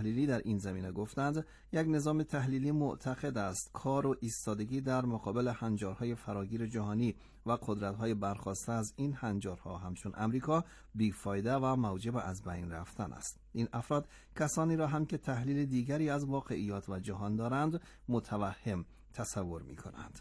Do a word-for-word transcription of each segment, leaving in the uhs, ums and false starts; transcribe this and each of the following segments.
تحلیلی در این زمینه گفتند یک نظام تحلیلی معتقد است کار و ایستادگی در مقابل هنجارهای فراگیر جهانی و قدرت‌های برخاسته از این هنجارها همچون امریکا بیفایده و موجب از بین رفتن است. این افراد کسانی را هم که تحلیل دیگری از واقعیات و جهان دارند متوهم تصور می‌کنند.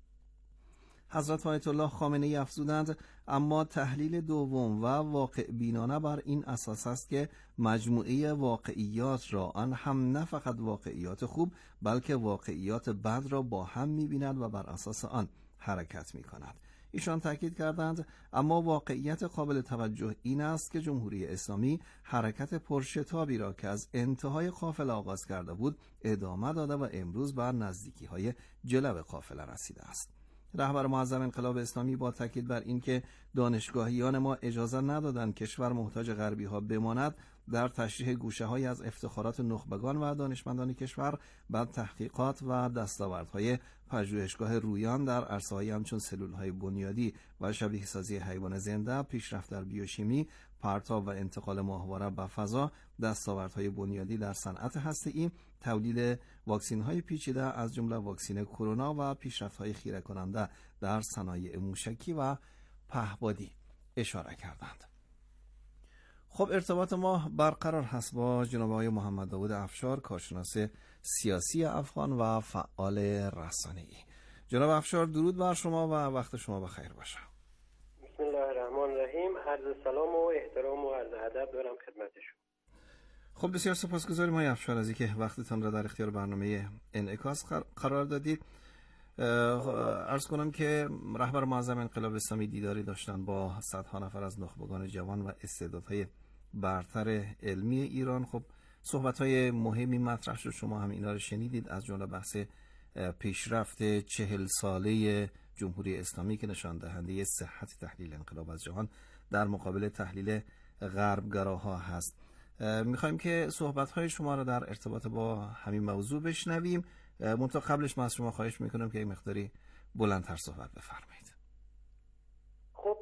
حضرت آیت الله خامنه‌ای افزودند اما تحلیل دوم و واقع بینانه بر این اساس است که مجموعه واقعیات را، آن هم نه فقط واقعیات خوب بلکه واقعیات بد را با هم می‌بیند و بر اساس آن حرکت می‌کند. ایشان تاکید کردند اما واقعیت قابل توجه این است که جمهوری اسلامی حرکت پرشتابی را که از انتهای قافله آغاز کرده بود ادامه داده و امروز بر نزدیکی‌های جلو قافله رسیده است. رهبر معظم انقلاب اسلامی با تاکید بر اینکه دانشگاهیان ما اجازه ندادند کشور محتاج غربی ها بماند، در تشریح گوشه‌هایی از افتخارات نخبگان و دانشمندان کشور بر تحقیقات و دستاوردهای پژوهشگاه رویان در عرصه‌های همچون سلول‌های بنیادی و شبیه سازی حیوان زنده، پیشرفت در بیوشیمی، پرتاب و انتقال ماهواره به فضا، دستاوردهای بنیادی در صنعت هسته‌ای، تولید واکسین‌های پیچیده از جمله واکسن کرونا و پیشرفت‌های خیره کننده در صنایع موشکی و پهپادی اشاره کردند. خب ارتباط ما برقرار هست با جناب آقای محمد داوود افشار، کارشناس سیاسی افغان و فعال رسانه‌ای. جناب افشار درود بر شما و وقت شما بخیر باشه. بسم الله الرحمن الرحیم. عرض سلام و احترام و عرض ادب دارم خدمت شما. خب بسیار سپاسگزاریم آقای افشار از اینکه وقتتان را در اختیار برنامه انعکاس قرار دادید. عرض کنم که رهبر معظم انقلاب اسلامی دیداری داشتن با صدها نفر از نخبگان جوان و استعدادهای برتر علمی ایران. خب صحبت‌های مهمی مطرح شد، شما هم اینا رو شنیدید، از جمله بحث پیشرفت چهل ساله جمهوری اسلامی که نشان دهنده صحت تحلیل انقلاب از جهان در مقابل تحلیل غربگراها هست. میخوایم که صحبت‌های شما رو در ارتباط با همین موضوع بشنویم. منتها قبلش من از شما خواهش میکنم که این مقداری بلندتر صحبت بفرمایید. خب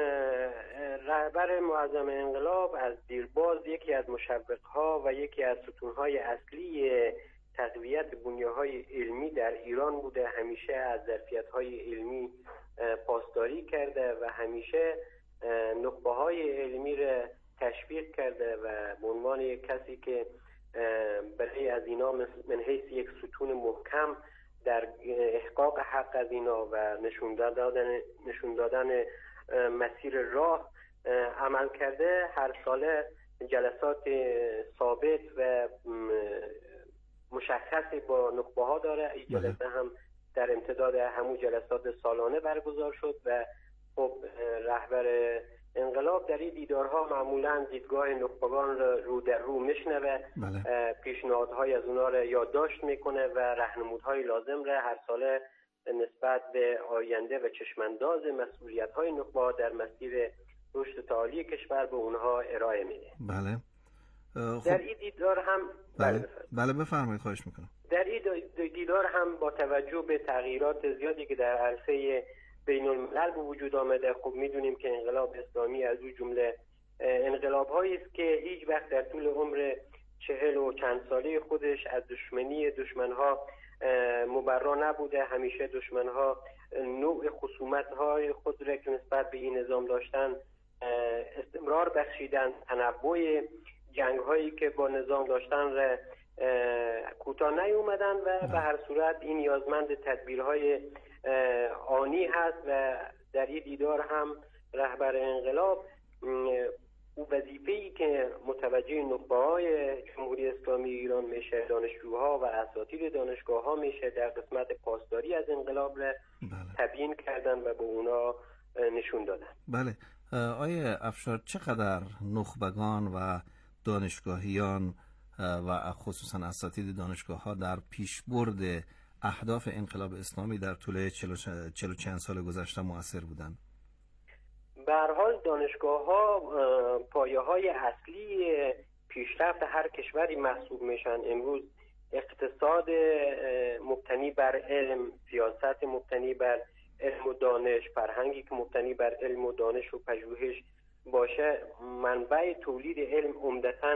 رهبر معظم انقلاب از دیرباز یکی از مشوق‌ها و یکی از ستون‌های اصلی تقویت بنیه‌های علمی در ایران بوده. همیشه از ظرفیت‌های علمی پاسداری کرده و همیشه نخبه‌های علمی را تشویق کرده و به عنوان یک کسی که برای از اینا من حیث یک ستون محکم در احقاق حق از اینا و نشون دادن نشون دادن مسیر راه عمل کرده. هر ساله جلسات ثابت و مشخصی با نخبه ها داره. این جلسه هم در امتداد همون جلسات سالانه برگزار شد و خب رهبر انقلاب در این دیدارها معمولا دیدگاه نخبگان را رو در رو میشنوه، پیشنهادهای از اونا را یادداشت میکنه و راهنمودهای لازم را هر ساله نسبت به آینده و چشمانداز مسئولیت‌های نخبه در مسیر رشد تعالی کشور به اونها ارائه میده. بله. خب در این دیدار هم بله بله بفرمایید، خواهش میکنم. در این دیدار هم با توجه به تغییرات زیادی که در عرصه بین الملل به وجود آمده، خب میدونیم که انقلاب اسلامی از اون جمله انقلاب هایی است که هیچ وقت در طول عمر چهل و چند ساله خودش از دشمنی دشمنها مبرا نبوده. همیشه دشمنها نوع خصومت های خود را که نسبت به این نظام داشتن استمرار بخشیدن، تنوع جنگ هایی که با نظام داشتن را کوتاه نیومدن و به هر صورت این نیازمند تدبیرهای آنی هست و در این دیدار هم رهبر انقلاب او وظیفه‌ای که متوجه نخبه‌های جمهوری اسلامی ایران میشه، دانشجوها و اساتید دانشگاه‌ها میشه، در قسمت پاسداری از انقلاب را تبیین کردن و به اونا نشون دادن. بله. آیه افشار، چقدر نخبگان و دانشگاهیان و خصوصا اساتید دانشگاه‌ها در پیشبرد اهداف انقلاب اسلامی در طول چهل و چند سال گذشته مؤثر بودند؟ به هر حال دانشگاه‌ها پایه‌های اصلی پیشرفت هر کشوری محسوب میشن. امروز اقتصاد مبتنی بر علم، سیاست مبتنی بر علم و دانش، فرهنگی که مبتنی بر علم و دانش و پژوهش باشه، منبع تولید علم عمدتاً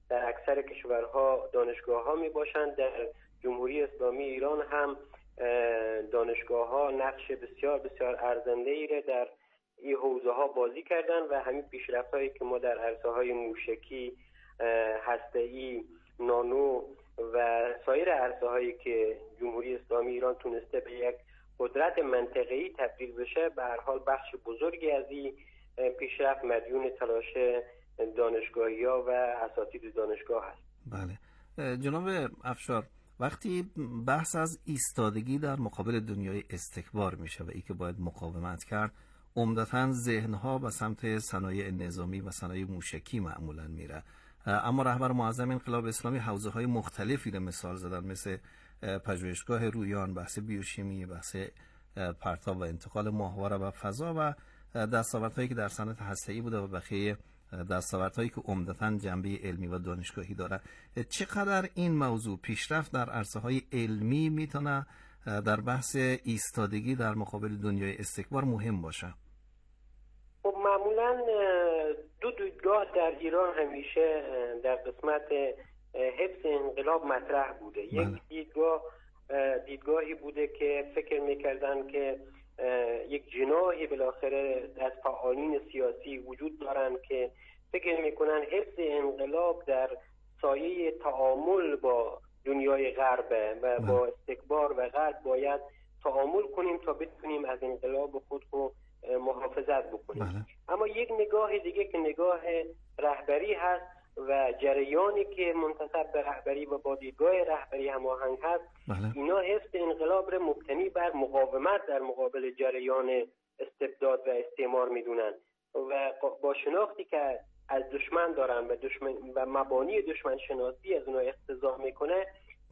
در اکثر کشورها دانشگاه ها می باشند. در جمهوری اسلامی ایران هم دانشگاه ها نقش بسیار بسیار ارزنده را در این حوزه ها بازی کردن و همین پیشرفت هایی که ما در عرصه های موشکی، هسته‌ای، نانو و سایر عرصه هایی که جمهوری اسلامی ایران تونسته به یک قدرت منطقه‌ای تبدیل بشه، به هر حال بخش بزرگی از این پیشرفت مدیون تلاش دانشگاهی‌ها و اساتید دانشگاه هست. بله جناب افشار، وقتی بحث از ایستادگی در مقابل دنیای استکبار میشه و ای که باید مقاومت کرد، عمدتاً ذهنها به سمت صنایع نظامی و صنایع موشکی معمولاً میره. اما رهبر معظم انقلاب اسلامی حوزه‌های مختلفی رو مثال زدن، مثل پژوهشگاه رویان، بحث بیوشیمی، بحث پرتاب و انتقال ماهواره و فضا و دستاوردهایی که در صنعت هسته‌ای بوده و بقیه دستاوردهایی که عمدتاً جنبه علمی و دانشگاهی داره. چقدر این موضوع پیشرفت در عرصه‌های علمی میتونه در بحث ایستادگی در مقابل دنیای استکبار مهم باشه؟ خب معمولاً دو دیدگاه در ایران همیشه در قسمت حفظ انقلاب مطرح بوده. بله. یک دیدگاه دیدگاهی بوده که فکر میکردن که یک جناحی بالاخره از فعالین سیاسی وجود دارن که فکر میکنن حفظ انقلاب در سایه تعامل با دنیای غرب و با استکبار و غرب باید تعامل کنیم تا بتونیم از انقلاب خود رو محافظت بکنیم. بله. اما یک نگاه دیگه که نگاه رهبری هست و جریانی که منتسب به رهبری و با دیدگاه رهبری هماهنگ هست، بله. اینا حفظ انقلاب را مبتنی بر مقاومت در مقابل جریان استبداد و استعمار میدونن و با شناختی که از دشمن دارن و دشمن و مبانی دشمن شناسی از اونها اقتضا میکنه،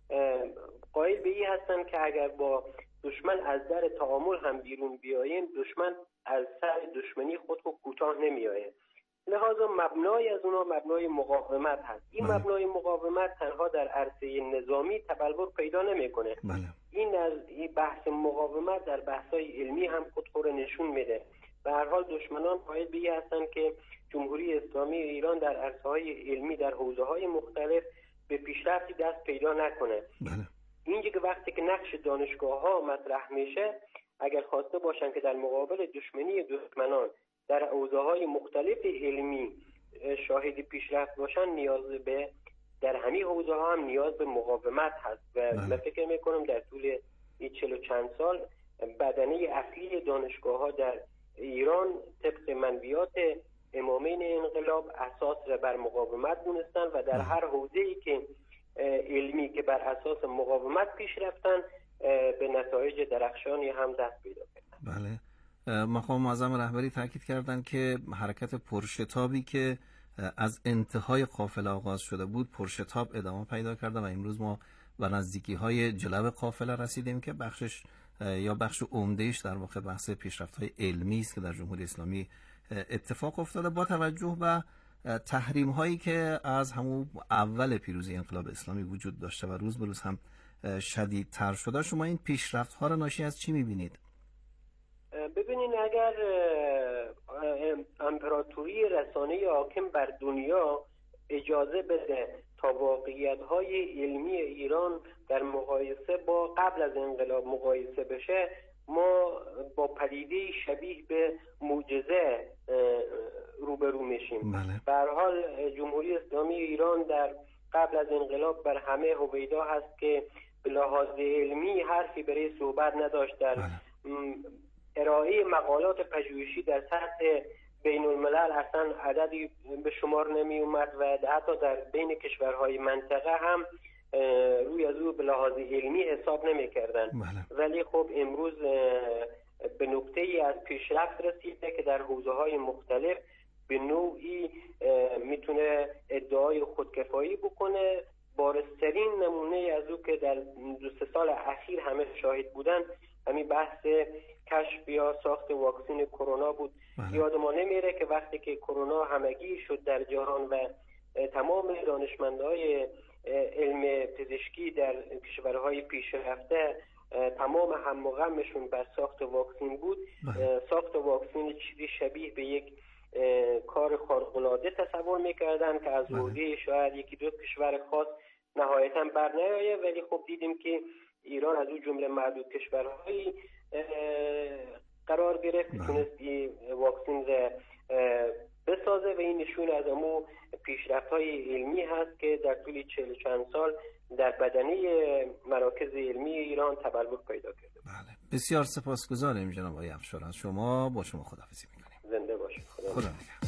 قائل به این هستن که اگر با دشمن از در تعامل هم بیرون بیاییم، دشمن از سر دشمنی خود رو کوتاه نمیآید. لذا مبنای از اونها مبنای مقاومت هست. این بله. مبنای مقاومت تنها در عرصه نظامی تبلور پیدا نمیکنه. بله. این از این بحث مقاومت در بحث‌های علمی هم خود رو نشون میده. به هر حال دشمنان قائل به این هستن که جمهوری اسلامی ایران در عرصه‌های علمی در حوزه‌های مختلف به پیشرفتی دست پیدا نکنه. بله. اینجا که وقتی که نقش دانشگاه‌ها مطرح میشه، اگر خواسته باشن که در مقابل دشمنی دشمنان در حوزه‌های مختلف علمی شاهد پیشرفت باشن، نیاز به در همین حوزه‌ها هم نیاز به مقاومت هست و من فکر می‌کنم در طول این چهل و چند سال بدنه اصلی دانشگاه‌ها در ایران طبق منبعات امامین انقلاب اساس را بر مقاومت دونستن و در هر حوزه‌ای که علمی که بر اساس مقاومت پیش رفتن به نتایج درخشانی هم دست پیدا کردن. بله. مقام معظم رهبری تاکید کردند که حرکت پرشتابی که از انتهای قافله آغاز شده بود پرشتاب ادامه پیدا کرده و امروز ما به نزدیکی‌های جلب قافله رسیدیم که بخشش یا بخش عمده‌ایش در واقع بحث پیشرفت‌های علمی است که در جمهوری اسلامی اتفاق افتاده با توجه به تحریم‌هایی که از همون اول پیروزی انقلاب اسلامی وجود داشته و روز به روز هم شدیدتر شده. شما این پیشرفت‌ها را ناشی از چی می‌بینید؟ ببینین اگر امپراتوری رسانه حاکم بر دنیا اجازه بده تا واقعیت‌های علمی ایران در مقایسه با قبل از انقلاب مقایسه بشه، ما با پدیده شبیه به معجزه روبرو میشیم. به هر حال جمهوری اسلامی ایران در قبل از انقلاب بر همه هویدا هست که به لحاظ علمی حرفی برای صحبت نداشت. در ارائه مقالات پژوهشی در سطح بین الملل اصلا عددی به شمار نمی اومد و حتی در بین کشورهای منطقه هم روی از او به لحاظ علمی حساب نمی کردن. ولی خب امروز به نقطه ای از پیشرفت رسیده که در حوزه های مختلف به نوعی میتونه ادعای خودکفایی بکنه. بارزترین نمونه از او که در دو سه سال اخیر همه شاهد بودن همین بحث کشف یا ساخت واکسن کرونا بود. یاد ما نمیره که وقتی که کرونا همگی شد در جهان و تمام دانشمندهای علم پزشکی در کشورهای پیشرفته تمام هم و غمشون بر ساخت واکسن بود. ساخت واکسن چیزی شبیه به یک کار خارق‌العاده تصور میکردن که از عهده شاید یکی دو کشور خاص نهایتا بر نیاید، ولی خب دیدیم که ایران از اون جمله معدود کشورهایی قرار گرفت که تونست واکسین بسازه و این نشون از امو پیشرفت‌های علمی هست که در طول چهل چند سال در بدنه مراکز علمی ایران تبلور پیدا کرده. بله، بسیار سپاسگزاریم جناب آقای افشار از شما. با شما خداحافظی می‌کنیم. زنده باشید. خدا, خدا نگهدار.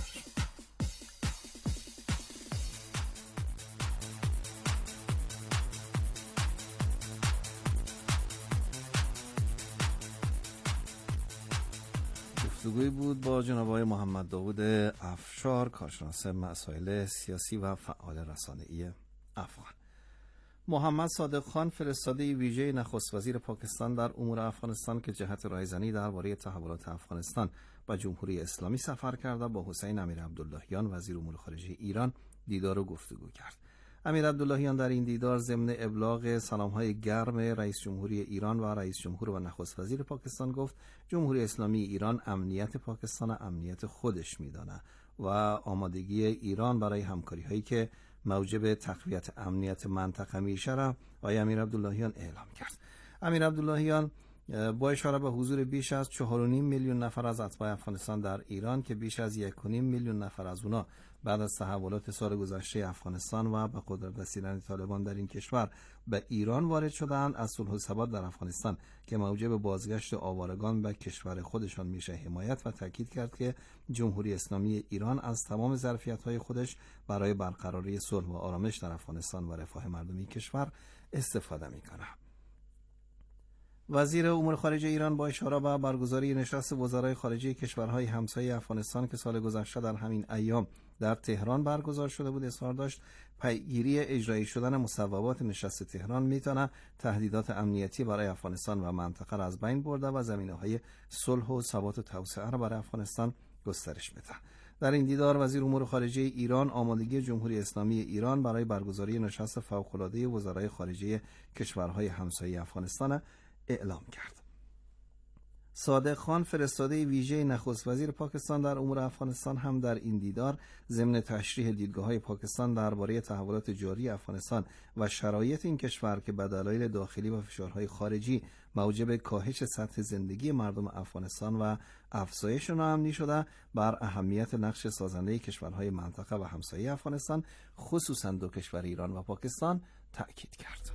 گفتگویی بود با جناب آقای محمد داوود افشار، کارشناس مسائل سیاسی و فعال رسانه‌ای افغان. محمد صادق خان، فرستاده ویژه نخست وزیر پاکستان در امور افغانستان که جهت راهزنی درباره تحولات افغانستان و جمهوری اسلامی سفر کرده، با حسین امیر عبداللهیان وزیر امور خارجه ایران دیدار و گفتگو کرد. امیر عبداللهیان در این دیدار ضمن ابلاغ سلام‌های گرم رئیس جمهوری ایران و رئیس جمهور و نخست وزیر پاکستان گفت جمهوری اسلامی ایران امنیت پاکستان امنیت خودش می‌داند و آمادگی ایران برای همکاری‌هایی که موجب تقویت امنیت منطقه میشه را آقای امیر عبداللهیان اعلام کرد. امیر عبداللهیان با اشاره به حضور بیش از چهار و نیم میلیون نفر از اتباع افغانستان در ایران که بیش از یک و نیم میلیون نفر از اونا بعد از تحولات سال گذشته افغانستان و به قدرت رسیدن طالبان در این کشور به ایران وارد شدند، از صلح و ثبات در افغانستان که موجب بازگشت آوارگان به کشور خودشان میشه حمایت و تاکید کرد که جمهوری اسلامی ایران از تمام ظرفیت‌های خودش برای برقراری صلح و آرامش در افغانستان و رفاه مردمی کشور استفاده میکنه. وزیر امور خارجه ایران با اشاره به برگزاری نشست وزرای خارجه کشورهای همسایه افغانستان که سال گذشته در همین ایام در تهران برگزار شده بود اظهار داشت پیگیری اجرایی شدن مصوبات نشست تهران میتونه تهدیدات امنیتی برای افغانستان و منطقه را از بین برده و زمینه‌های صلح و ثبات و توسعه را برای افغانستان گسترش بده. در این دیدار وزیر امور خارجه ایران آمادگی جمهوری اسلامی ایران برای برگزاری نشست فوق‌العاده وزرای خارجه کشورهای همسایه افغانستان اعلام کرد. صادق خان، فرستاده ویژه نخست وزیر پاکستان در امور افغانستان، هم در این دیدار ضمن تشریح دیدگاه‌های پاکستان درباره تحولات جاری افغانستان و شرایط این کشور که به دلایل داخلی و فشارهای خارجی موجب کاهش سطح زندگی مردم افغانستان و افزایش ناامنی شده، بر اهمیت نقش سازنده کشورهای منطقه و همسایه افغانستان خصوصاً دو کشور ایران و پاکستان تأکید کرد.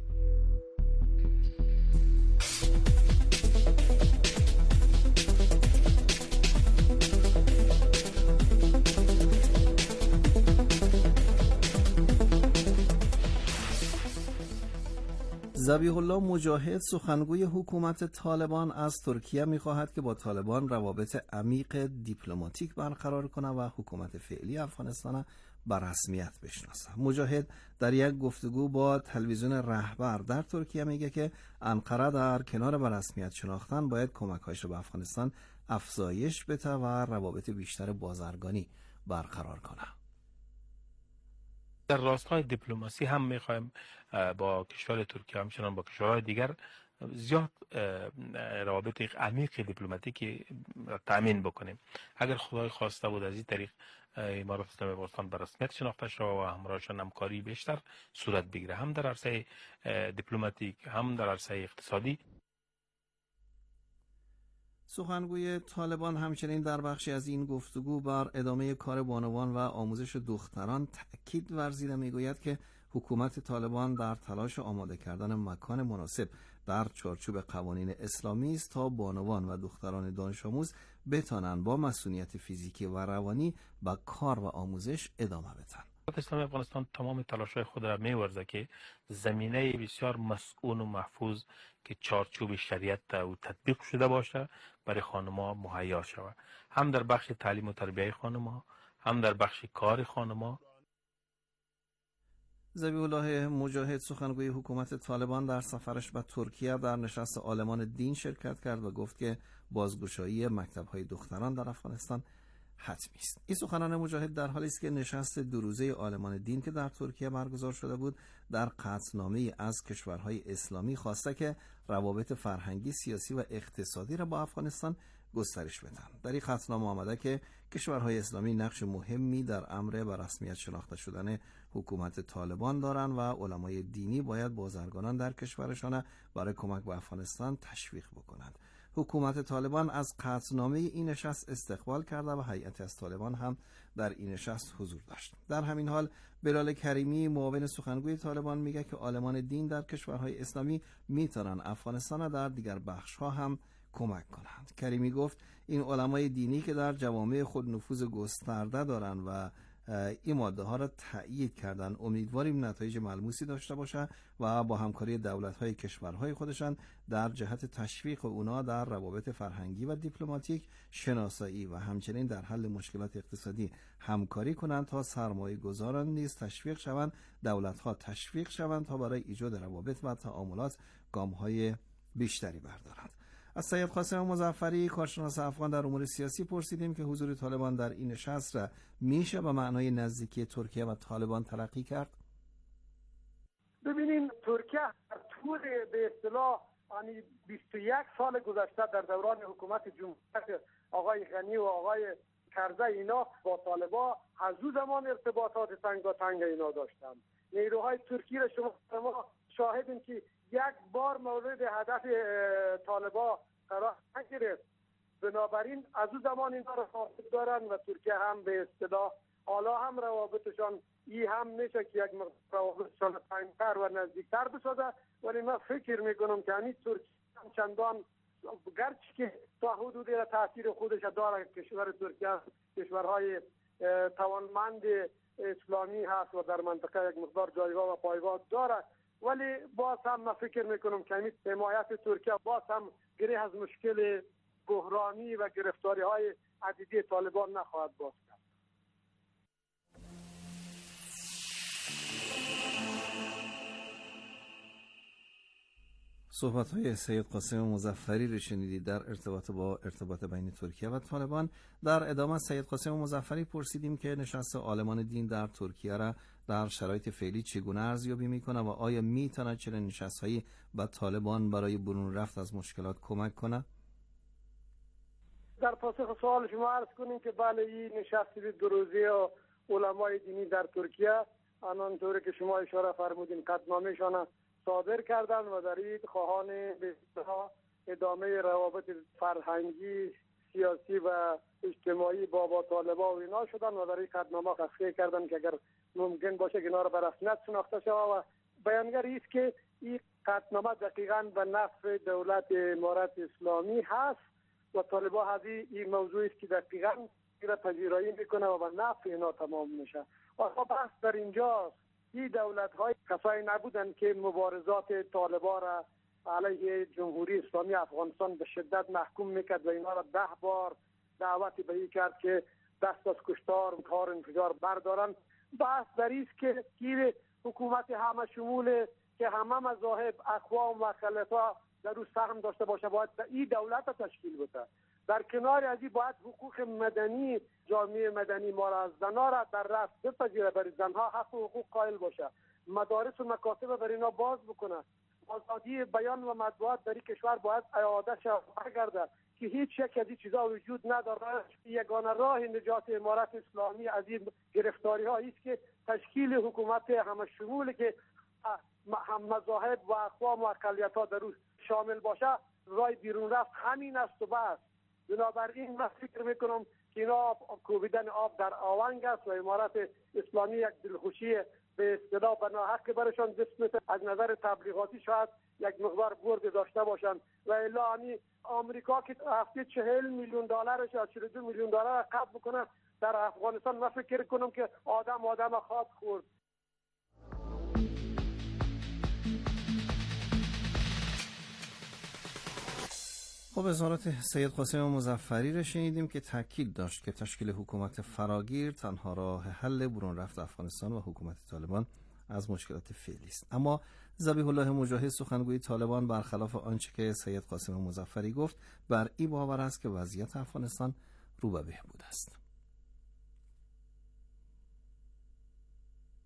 ذبیح الله مجاهد، سخنگوی حکومت طالبان، از ترکیه می‌خواهد که با طالبان روابط عمیق دیپلماتیک برقرار کند و حکومت فعلی افغانستان به رسمیت بشناسد. مجاهد در یک گفتگو با تلویزیون رهبر در ترکیه میگه که انقره در کنار به رسمیت شناختن باید کمک‌هایش را به افغانستان افزایش بده و روابط بیشتر بازرگانی برقرار کنه. در راستای دیپلماسی هم میخوایم با کشور ترکیه همچنان با کشورهای دیگر زیاد روابط عمیق دیپلماتیکی تامین بکنیم. اگر خدای خواسته بود از این طریق امارات اسلامی افغانستان به رسمیت شناخته شود و همراهشان همکاری بیشتر صورت بگیره، هم در عرصه دیپلماتیک هم در عرصه اقتصادی. سخنگوی طالبان همچنین در بخشی از این گفتگو بر ادامه کار بانوان و آموزش دختران تأکید ورزیده، میگوید که حکومت طالبان در تلاش آماده کردن مکان مناسب در چارچوب قوانین اسلامی است تا بانوان و دختران دانش آموز بتوانند با مسئولیت فیزیکی و روانی به کار و آموزش ادامه بدن. اسلامی افغانستان تمام تلاش‌های خود را می‌ورزد که زمینه بسیار مسئول و محفوظ که چارچوب شریعت و تطبیق شده باشه برای خانم‌ها مهیا شود، هم در بخش تعلیم و تربیت خانم‌ها، هم در بخش کار خانم‌ها. ذبیح الله مجاهد، سخنگوی حکومت طالبان، در سفرش به ترکیه در نشست عالمان دین شرکت کرد و گفت که بازگشایی مکتب‌های دختران در افغانستان حتمی است. این سخنان مجاهد در حالی است که نشست دو روزه عالمان دین که در ترکیه برگزار شده بود در قطعنامه‌ای از کشورهای اسلامی خواسته که روابط فرهنگی، سیاسی و اقتصادی را با افغانستان گسترش بدن. در این خطنامه آمده که کشورهای اسلامی نقش مهمی در امر به رسمیت شناخته شدن حکومت طالبان دارند و علمای دینی باید بازرگانان در کشورشان برای کمک به افغانستان تشویق بکنند. حکومت طالبان از قطعنامه این نشست استقبال کرده و هیئتی از طالبان هم در این نشست حضور داشت. در همین حال بلال کریمی معاون سخنگوی طالبان میگه که عالمان دین در کشورهای اسلامی میتونن افغانستان در دیگر بخش‌ها هم کمک کنند. کریمی گفت این علمای دینی که در جوامع خود نفوذ گسترده دارند و این ماده ها را تأیید کردن، امیدواریم نتایج ملموسی داشته باشه و با همکاری دولت‌های کشورهای خودشان در جهت تشویق اونا در روابط فرهنگی و دیپلماتیک، شناسایی و همچنین در حل مشکلات اقتصادی همکاری کنند تا سرمایه گذاران نیز تشویق شوند، دولت‌ها تشویق شوند تا برای ایجاد روابط و تعاملات گام‌های بیشتری بردارند. از سید قاسم مظفری کارشناس افغان در امور سیاسی پرسیدیم که حضور طالبان در این نشست را میشه به معنای نزدیکی ترکیه و طالبان تلقی کرد؟ ببینین ترکیه طول به اصطلاح یعنی بیست و یک سال گذشته در دوران حکومت جمهوریت آقای غنی و آقای کرزی اینا با طالبان از او زمان ارتباطات تنگاتنگ اینا داشتن. نیروهای ترکی را شما شاهدین که یک بار مورد هدف طالبان قرار نگرفت. بنابراین از اون زمان اینا را ثابت دارن و ترکیه هم به اصطلاح حالا هم روابطشان ای هم میشه که یک روابطشان تنگتر و نزدیکتر بسازه، ولی من فکر میکنم که همین ترکیه هم چندان گرچه که تا حدودی را تاثیر خودش داره، کشور ترکیه کشورهای توانمند اسلامی هست و در منطقه یک مقدار جایگاه و پایگاه داره، ولی باز هم من فکر میکنم که همین حمایت ترکیه باز هم گره از مشکل بحرانی و گرفتاری های عدیدی طالبان نخواهد باز کرد. صحبت های سید قاسم مظفری رو شنیدید در ارتباط با ارتباط بین ترکیه و طالبان. در ادامه سید قاسم مظفری پرسیدیم که نشست عالمان دین در ترکیه را در شرایط فعلی چگونه ارزیابی میکنه و آیا میتونه چنین نشست‌هایی به طالبان برای برون رفت از مشکلات کمک کنه؟ در پاسخ سوال شما عرض کنیم که بله این نشست دو روزه و علمای دینی در ترکیه آنطوری که شما اشاره فرمودین قطعنامه‌شان صادر کردن و در این خواهان به اصطلاح ادامه روابط فرهنگی، سیاسی و اجتماعی با با طالبان و اینا شدن و در این قطعنامه تصحیح کردن که اگر ممکن باشه که اینا را به رسمیت شناخته شود و بیانگر است که این قطعنامه دقیقاً به نفع دولت امارت اسلامی هست و طالبان از این موضوع است که دقیقاً را پذیرایی میکنه و به نفع اینا تمام میشه. و بحث در اینجاست این دولت های کسایی نبودن که مبارزات طالبان را علیه جمهوری اسلامی افغانستان به شدت محکوم میکرد و اینا را ده بار دعوت به این کرد که دست از کشتار کار انفجار بردارن. بحث در است که گیر حکومت همه شمول که همه مذاهب، اقوام و خلفا در او سهم داشته باشه باید این دولت را تشکیل بده. در کنار از این باید حقوق مدنی جامعه مدنی ما را از زنها را در رأس بپذیره، برای زنها حق و حقوق قائل باشه، مدارس و مکاتب برای اینا باز بکنه، آزادی بیان و مطبوعات در این کشور باید اعاده شود برگرده که هیچ یک از این چیزا وجود نداره. یگانه راه نجات امارت اسلامی از این گرفتاری ها است که تشکیل حکومت همه شمول که هم مذاهب و اقوام و اقلیت ها در روز شامل باشه. راه بیرون رفت همین است و بس. بنابراین من فکر میکنم که اینا کوبیدن آب در آونگ است و امارت اسلامی یک دلخوشی به اصطلاح به ناحق برشان دست میده. از نظر تبلیغاتی شاید یک مقدار برد داشته باشن و الا همی آمریکا که هفته چهل میلیون دلارش یا چهل و دو میلیون دلار قبض بکنه در افغانستان، من فکر کنم که آدم آدم خواد خورد. خب اظهارات سید قاسم مظفری را شنیدیم که تاکید داشت که تشکیل حکومت فراگیر تنها راه حل برون رفت افغانستان و حکومت طالبان از مشکلات فعلی است. اما ذبیح الله مجاهد سخنگوی طالبان برخلاف آنچه که سید قاسم مظفری گفت بر این باور است که وضعیت افغانستان رو به بهبود است.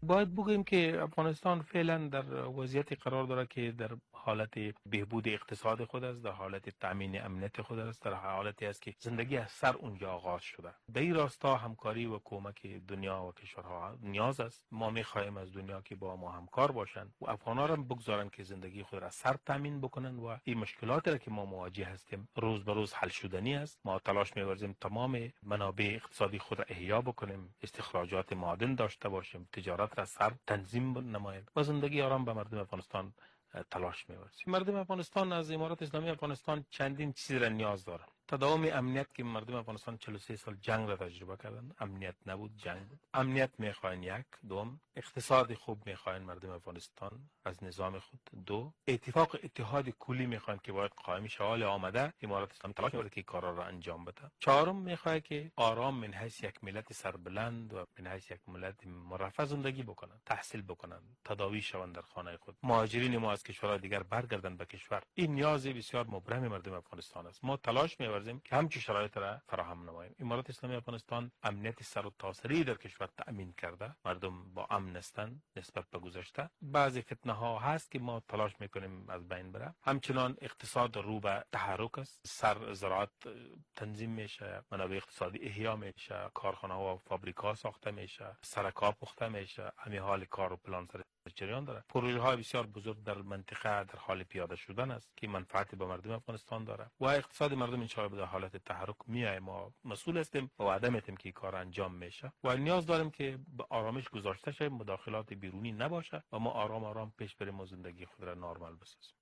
باید بگوییم که افغانستان فعلا در وضعیتی قرار داره که در حالت بهبود اقتصاد خود است، در حالت تامین امنیت خود است، در حالتی است که زندگی از سر اونجا آغاز شده. در این راستا همکاری و کمک دنیا و کشورها نیاز است. ما می‌خواهیم از دنیا که با ما همکار باشند و افغان‌ها را بگذارند که زندگی خود را از سر تامین بکنند و این مشکلاتی را که ما مواجه هستیم روز به روز حل شدنی است. ما تلاش می‌ورزیم تمام منابع اقتصادی خود را احیا بکنیم، استخراجات معادن داشته باشیم، تجارت را سر تنظیم نماییم و زندگی آرام به مردم افغانستان تلاش می‌ورزیم. مردم افغانستان از امارات اسلامی افغانستان چندین چیز را نیاز دارند. تداوم امنیت که مردم افغانستان چهل و سه سال جنگ را تجربه کردند، امنیت نبود، جنگ بود. امنیت میخواین یک، دوم اقتصاد خوب میخواین مردم افغانستان از نظام خود، دو اتفاق اتحاد کلی میخواین که باید قائم شوال آمده امارات اسلامی تلاش می‌کنه که کارا را انجام بده. چهارم میخواد که آرام من حیث یک ملت سربلند و من حیث یک ملت مرفه زندگی بکنن، تحصیل بکنن، تداوی شوند در خانه خود. مهاجرین ما از کشورهای دیگر برگردن به کشور. این نیاز بسیار مبرم مردم افغانستان است. ما تلاش می‌ورزیم که همچین شرایط را فراهم نماییم. امارات اسلامی افغانستان امنیت سر و تاسری در کشور تأمین کرده. مردم با امن هستند نسبت به گذشته. بعضی فتنه ها هست که ما تلاش میکنیم از بین بره. همچنان اقتصاد رو به تحرک است. سر زراعت تنظیم میشه، منابع اقتصادی احیا میشه، کارخانه ها و فابریکا ساخته میشه، سرکا پخته میشه. همین حال کار و پلان سر جریان داره. پروژه های بسیار بزرگ در منطقه در حال پیاده شدن است که منفعت به مردم افغانستان داره و اقتصاد مردم ان شاء الله به حالت تحرک میای. ما مسئول هستیم و وعده میتیم که کار انجام میشه و نیاز داریم که به آرامش گذاشته شه، مداخلات بیرونی نباشه و ما آرام آرام پیش بریم و زندگی خود را نرمال بسازیم.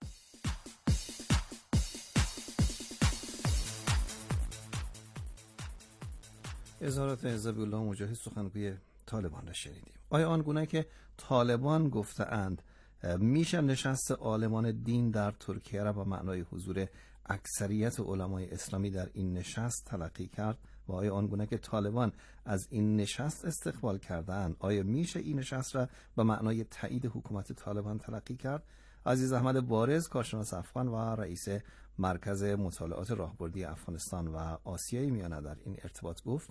اظهارات ذبیح الله مجاهد سخنگوی طالبان را شنیدیم. آیا آنگونه که طالبان گفته‌اند میشه نشست عالمان دین در ترکیه را با معنای حضور اکثریت علمای اسلامی در این نشست تلقی کرد و آیا آنگونه که طالبان از این نشست استقبال کردند آیا میشه این نشست را به معنای تایید حکومت طالبان تلقی کرد؟ عزیز احمد بارز، کارشناس افغان و رئیس مرکز مطالعات راهبردی افغانستان و آسیای میانه در این ارتباط گفت: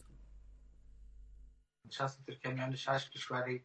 نشست ترکیه میان شش کشور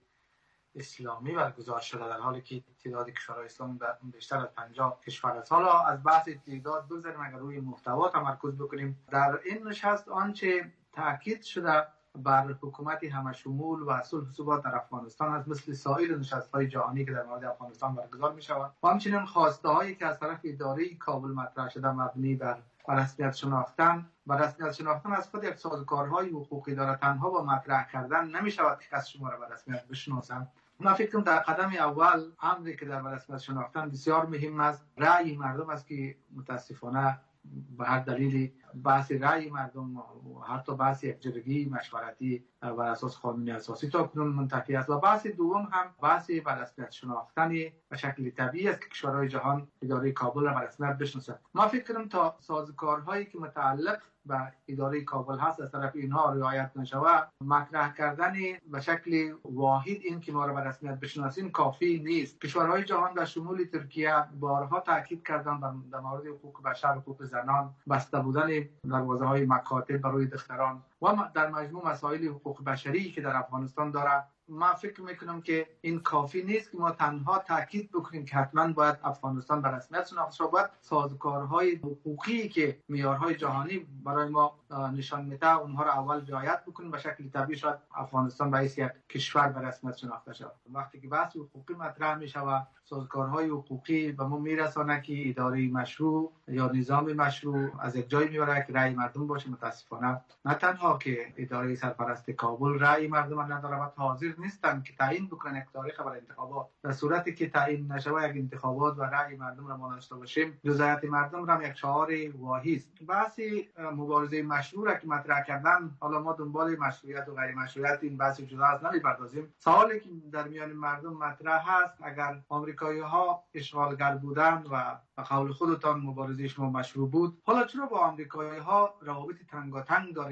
اسلامی برگزار شده در حالی که تعداد کشورهای اسلامی بیشتر از پنجاه کشور است. حالا از بحث تعداد بگذاریم، اگر روی محتوا تمرکز بکنیم. در این نشست آنچه تاکید شده بر حکومت همشمول و صلح و ثبات در افغانستان است، مثل سایر نشست‌های جهانی که در مورد افغانستان برگزار می‌شود و همچنین خواسته‌هایی که از طرف اداره کابل مطرح شده مبنی بر رسمیت شناختن و رسمیت شناختن از خود یک سازوکارهای حقوقی داره. تنها با مطرح کردن نمی‌شود که کس شما را به رسمیت بشناسند. من فکر کنم در قدم اول امری که در رسمیت شناختن بسیار مهم است رأی مردم است که متاسفانه به هر دلیلی بحث رأی مردم و حتی بحث یک جرگی مشورتی بر اساس قانون اساسی تا کنون منتفی است. و بحث دوم هم بحث بر رسمیت شناختن به شکل طبیعی است که کشورهای جهان اداره کابل را بر رسمیت بشناسند. ما فکر کنم تا سازوکارهایی که متعلق به اداره کابل هست از طرف اینها رعایت نشود، مطرح کردن به شکل واحد این که ما را به رسمیت بشناسیم کافی نیست. کشورهای جهان در شمول ترکیه بارها تاکید کردند در مورد حقوق بشر، حقوق زنان، بسته بودن دروازه‌های مکاتب برای دختران و در مجموع مسائل حقوق بشری که در افغانستان داره. من فکر میکنم که این کافی نیست که ما تنها تاکید بکنیم که حتما باید افغانستان به رسمیت شناخته شود. باید سازوکارهای حقوقی که معیارهای جهانی برای ما نشان میده اونها را اول رعایت بکنیم. به شکل طبیعی شاید افغانستان باعث یک کشور به رسمیت شناخته شود. وقتی که بحث حقوقی مطرح میشود، سازوکارهای حقوقی به ما میرسانه که اداره مشروع یا نظام مشروع از یک جای میبره که رأی مردم باشه. متاسفانه نه تنها که اداره سرپرست کابل رأی مردم نداره و حاضر نیستن که تعیین بکنن یک تاریخ برای انتخابات. در صورتی که تعیین نشود یک انتخابات و رأی مردم را ما داشته باشیم، رضایت مردم را یک شعار واهی است. بحث مبارزه مشروع را که مطرح کردن، حالا ما دنبال مشروعیت و غیر مشروعیت این بحث جدا از نمی‌پردازیم. سوالی که در میان مردم مطرح است، اگر آمریکایی‌ها اشغالگر بودند و به قول خودتان مبارزه شما مشروع بود، حالا چرا با آمریکایی‌ها روابط تنگاتنگ دارین؟ چرا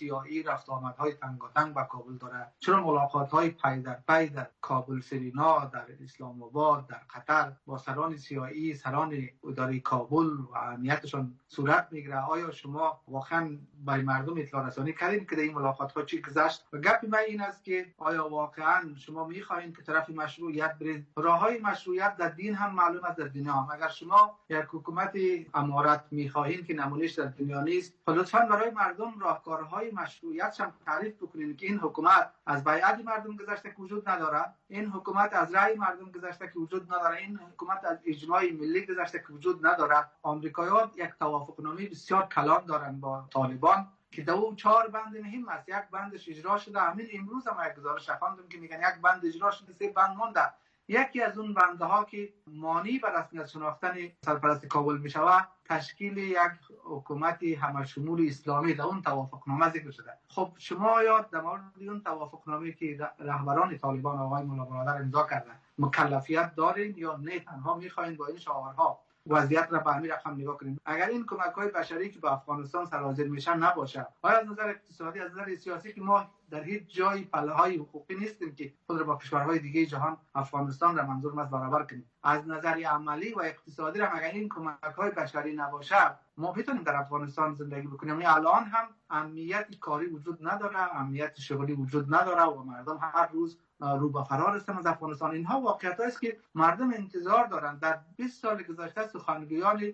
سیاسی رفت آمدهای تنگاتنگ به کابل داره؟ چرا ملاقات‌های پی در پی در کابل سرینا، در اسلام آباد، در قطر با سران سیاسی، سران اداره کابل و امنیتشان صورت میگیره؟ آیا شما واقعا برای مردم اطلاع رسانی کردین که در این ملاقات‌ها چی گذشت؟ و گپ من این است که آیا واقعا شما می‌خواید که طرف مشروعیت برید؟ راه‌های مشروعیت در دین هم معلوم است، در دنیا هم. اگر شما یک حکومت امارت می‌خواهید که نمونهش در دنیا نیست، لطفاً برای مردم راهکارهای مشروعیت هم تعریف بکنید که این حکومت از بیعت مردم گذشته که وجود نداره، این حکومت از رأی مردم گذشته که وجود نداره، این حکومت از اجماع ملی گذشته که وجود نداره. آمریکایی‌ها یک توافقنامه بسیار کلان دارن با طالبان که دو چهار بند مهم است. یک بندش اجرا شده، همین امروز هم یک گزارش خواندم که میگن یک بند اجرا شده، سه بند مونده. یکی از اون بندها که مانی بر رسمیت شناختن سرپرست کابل میشود تشکیل یک حکومت همشمول اسلامی در اون توافقنامه ذکر شده. خب شما یا در مورد اون توافقنامه که رهبران طالبان آقای مولا برادر امضا کردن مکلفیت دارین یا نه تنها میخواین با این شاورها وضعیت را به همین رقم نگاه کنیم؟ اگر این کمک‌های بشری که به افغانستان سرازیر میشن نباشه، آیا از نظر اقتصادی، از نظر سیاسی که ما در هیچ جای پله‌های حقوقی نیستیم که خود را با کشورهای دیگه جهان افغانستان را منظور است برابر کنیم، از نظر عملی و اقتصادی را اگر این کمک‌های بشری نباشه ما میتونیم در افغانستان زندگی بکنیم؟ یعنی الان هم امنیت کاری وجود نداره، امنیت شغلی وجود نداره و مردم هر روز رو به فرار هستن از افغانستان. اینها واقعیت‌هایی است که مردم انتظار دارند. در بیست سال گذشته سخنگویان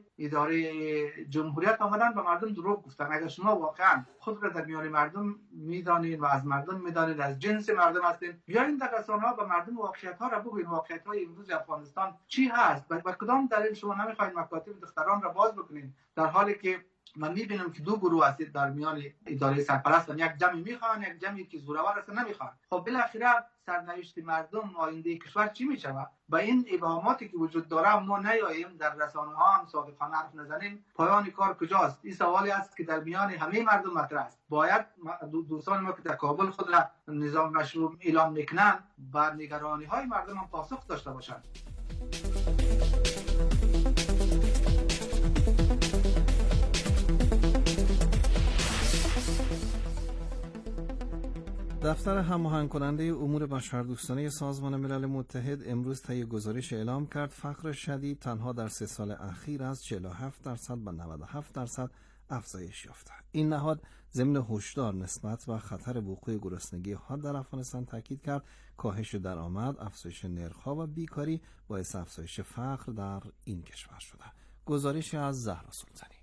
اداره جمهوریت آمدن به مردم دروغ گفتن. اگر شما واقعا خود را در میان مردم میدانید و از مردم میدانید، از جنس مردم هستید، بیاین در رسانه‌ها به مردم واقعیت‌ها را بگویید. واقعیت‌های امروز افغانستان چی هست؟ و کدام دلیل شما نمی‌خواید مکاتب دختران را باز بکنید، در حالی که من میبینم که دو گروه هستید در میان اداره سرپرستان، یک جمعی میخوان، یک جمعی که زورآور هستن نمیخوان. خب بالاخره سرنوشت مردم آینده کشور چی میشه؟ با این ابهاماتی که وجود داره ما نیاییم در رسانه ها هم صادقانه حرف نزنیم، پایان کار کجاست؟ این سوالی است که در میان همه مردم مطرح است. باید دوستان ما که در کابل خود را نظام مشروع اعلام میکنن بر نگرانی های مردم هم پاسخ داشته باشند. دفتر هماهنگ کننده امور بشردوستانه سازمان ملل متحد امروز طی گزارش اعلام کرد فقر شدید تنها در سه سال اخیر از چهل و هفت درصد به نود و هفت درصد افزایش یافته. این نهاد ضمن هشدار نسبت به خطر وقوع گرسنگی حاد در افغانستان تاکید کرد کاهش درآمد، افزایش نرخ‌ها و بیکاری باعث افزایش فقر در این کشور شده. گزارشی از زهرا سلطانی.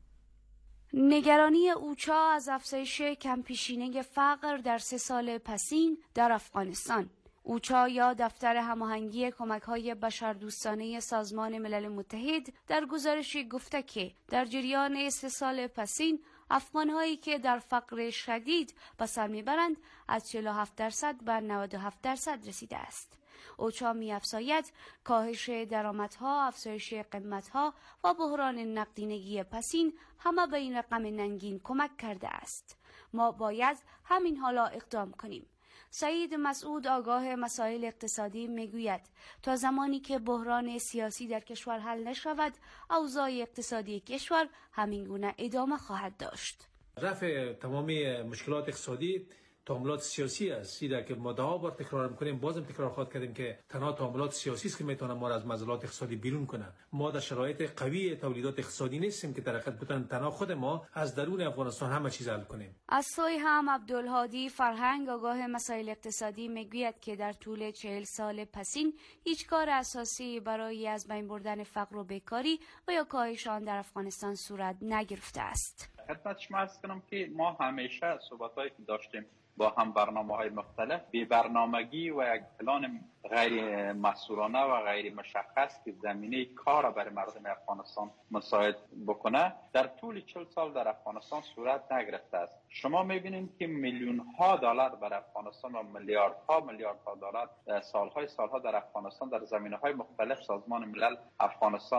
نگرانی اوچا از افزایش کمپیشینه فقر در سه سال پسین در افغانستان. اوچا یا دفتر هماهنگی کمک‌های بشردوستانه سازمان ملل متحد در گزارشی گفته که در جریان سه سال پسین افغان‌هایی که در فقر شدید به سر میبرند از چهل و هفت درصد به نود و هفت درصد رسیده است. اوچا می‌افزاید کاهش درآمدها، افزایش قیمت‌ها و بحران نقدینگی پسین همه به این رقم ننگین کمک کرده است. ما باید همین حالا اقدام کنیم. سعید مسعود آگاه مسائل اقتصادی میگوید تا زمانی که بحران سیاسی در کشور حل نشود، اوضاع اقتصادی کشور همین گونه ادامه خواهد داشت. رفع تمام مشکلات اقتصادی تعاملات سیاسی است. ایده که ما ده بار تکرار می‌کنیم، بازم تکرار خواهد کردیم که تنها تعاملات سیاسی است که میتونه ما را از معضلات اقتصادی بیرون کنه. ما در شرایط قوی تولیدات اقتصادی نیستیم که در حقیقت بتونن تنها خود ما از درون افغانستان همه چیز حل کنیم. از سوی هم عبدالهادی فرهنگ آگاه مسائل اقتصادی میگوید که در طول چهل سال پسین هیچ کار اساسی برای از بین بردن فقر و بیکاری و یا کاهش آن در افغانستان صورت نگرفته است. خدمت شما عرض کنم که ما همیشه صحبت‌هایی که داشتیم با هم برنامه‌های مختلف، بی برنامگی و یک پلان غیر مسئولانه و غیر مشخص که زمینه کار برای مردم افغانستان مساعد بکنه در طول چهل سال در افغانستان صورت نگرفته است. شما می‌بینید که میلیون ها دلار برای افغانستان و میلیاردها میلیاردها دلار سالهای سالها در افغانستان در زمینه‌های مختلف سازمان ملل افغانستان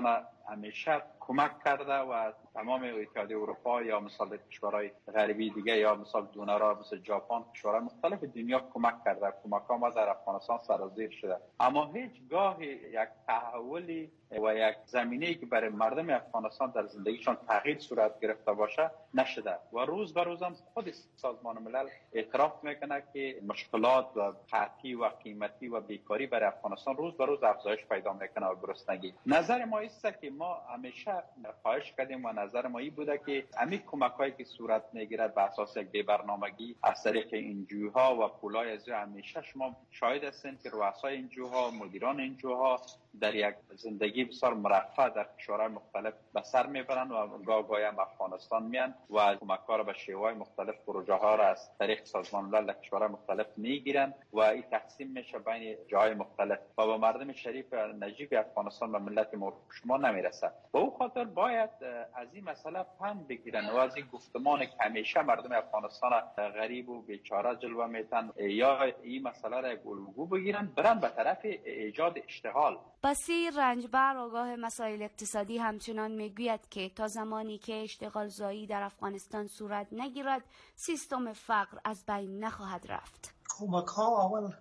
همیشه کمک کرده و تمام اتحادیه اروپا یا مثلا کشورهای غربی دیگه یا مثلا دونرها مثل ژاپن، کشورهای مختلف دنیا کمک کرده. کمک ها ما در افغانستان سرازیر شده، اما هیچگاه یک تحولی و یک زمینه‌ای که برای مردم افغانستان در زندگیشان تغییر صورت گرفته باشه نشده و روز به روز هم خود سازمان ملل اعتراف میکنه که مشکلات و قحطی و قیمتی و بیکاری برای افغانستان روز به روز افزایش پیدا میکنه و گرسنگی. نظر ما است که ما همیشه خواهش کردیم و نظر ما این بوده که همین کمک‌هایی که صورت میگیره به اساس یک برنامگی از طریق انجوها و پولای از همیشه شما شاهد هستین که رؤسای انجوها، مدیران انجوها در یک زندگی بسیار مرفه در کشورهای مختلف به سر میبرن و گاه گاهی هم افغانستان میان و کمک‌ها را به شیوه‌های مختلف، پروژه ها را از طریق سازمان ملل در کشورهای مختلف میگیرن و این تقسیم میشه بین جاهای مختلف و به مردم شریف نجیب افغانستان و ملت ما شما نمیرسه. با او خاطر باید از این مسئله پند بگیرن و از این گفتمان که همیشه مردم افغانستان غریب و بیچاره جلوه میتن یا این مسئله را گلوگو بگیرن، برن به طرف ایجاد اشتغال. بصیر رنجبر آگاه مسائل اقتصادی همچنان میگوید که تا زمانی که اشتغال زایی در افغانستان صورت نگیرد سیستم فقر از بین نخواهد رفت. کمک ها اول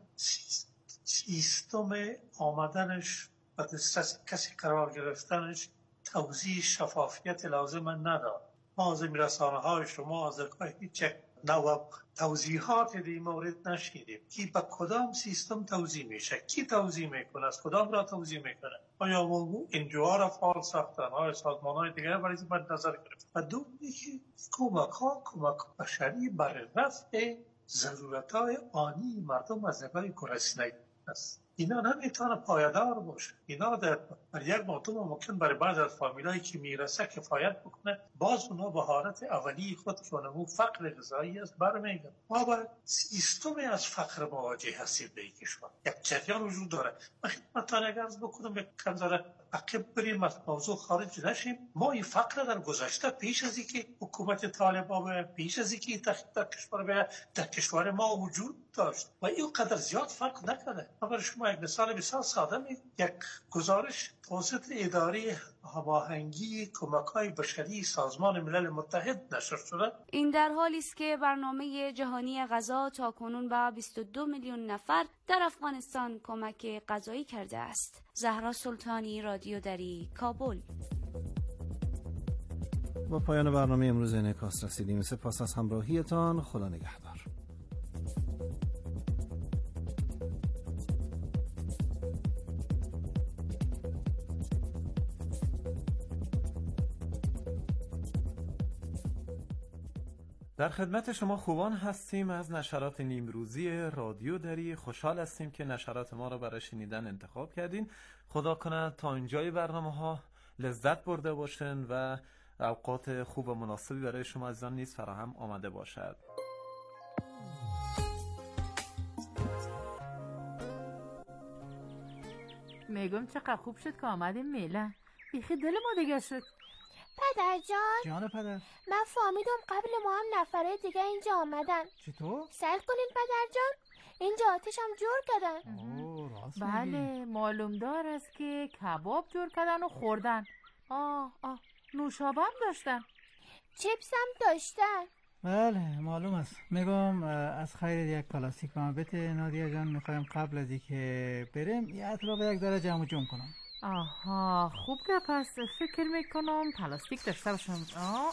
سیستم آمدنش و دسترس کسی قرار گرفتنش توضیح شفافیت لازم ندارد. ما از رسانه های شما از هیچ نوع توضیحات در این مورد نشیدیم که به کدام سیستم توضیح میشه، کی توضیح میکنه، از کدام را توضیح میکنه. آیا اون انجوها را فعال ساختن، آیا سازمان های دیگر برای این باید نظر گرفت. و دومی که کمک ها کمک بشری برای رفع ضرورت های آنی مردم از نگاه گرسنگی است. اینا نمیتونه پایدار باشه. اینا در یک مردم ممکن برای بعض از فامیلایی که میرسه کفایت بکنه، باز اونا به حالت اولی خود که اونمو فقر غذایی است برمیگرد. ما باید سیستمی از فقر مواجه هستیم به این کشور. یک جریان وجود داره. من خدمتتان عرض بکنم یک کم ذره عقب بریم از موضوع خارج نشیم. ما این فقر در گذشته پیش از اینکه حکومت طالبان پیش از اینکه تحقیق در کشور به در کشور ما وجود داشت و این قدر زیاد فرق نکنه. برای شما یک مثال بسیار ساده می یک گزارش توسط اداره هماهنگی کمک‌های بشری سازمان ملل متحد نشر شده. این در حالی است که برنامه جهانی غذا تاکنون به بیست و دو میلیون نفر در افغانستان کمک غذایی کرده است. زهرا سلطانی، رادیو دری، کابل. با پایان برنامه امروز انعکاس رسیدیم. سپاس از همراهیتان. خدا نگهدار. در خدمت شما خوبان هستیم از نشرات نیمروزی رادیو دری. خوشحال هستیم که نشرات ما را برای شنیدن انتخاب کردین. خدا کنه تا اینجای برنامه ها لذت برده باشین و اوقات خوب و مناسبی برای شما عزیزان نیز فراهم آمده باشد. میگم چقدر خوب شد که آمدیم میله. بیخی دل ما دیگه شد. پدر جان جان پدر، من فهمیدم قبل ما هم نفره دیگه اینجا آمدن. چطور؟ سر کنین پدر جان، اینجا آتش هم جور کردن. اوه راست بله میگی. معلوم دار است که کباب جور کردن و خوردن. آه آه نوشابه هم داشتن. چیپس هم داشتن. بله معلوم است. میگم از خیر یک پلاستیک به من بده نادیا جان. میخوایم قبل از اینکه بریم یه اطراف یک ذره جمع جمع کنم. آها خوب که پس فکر میکنم پلاستیک داشته باشم. آه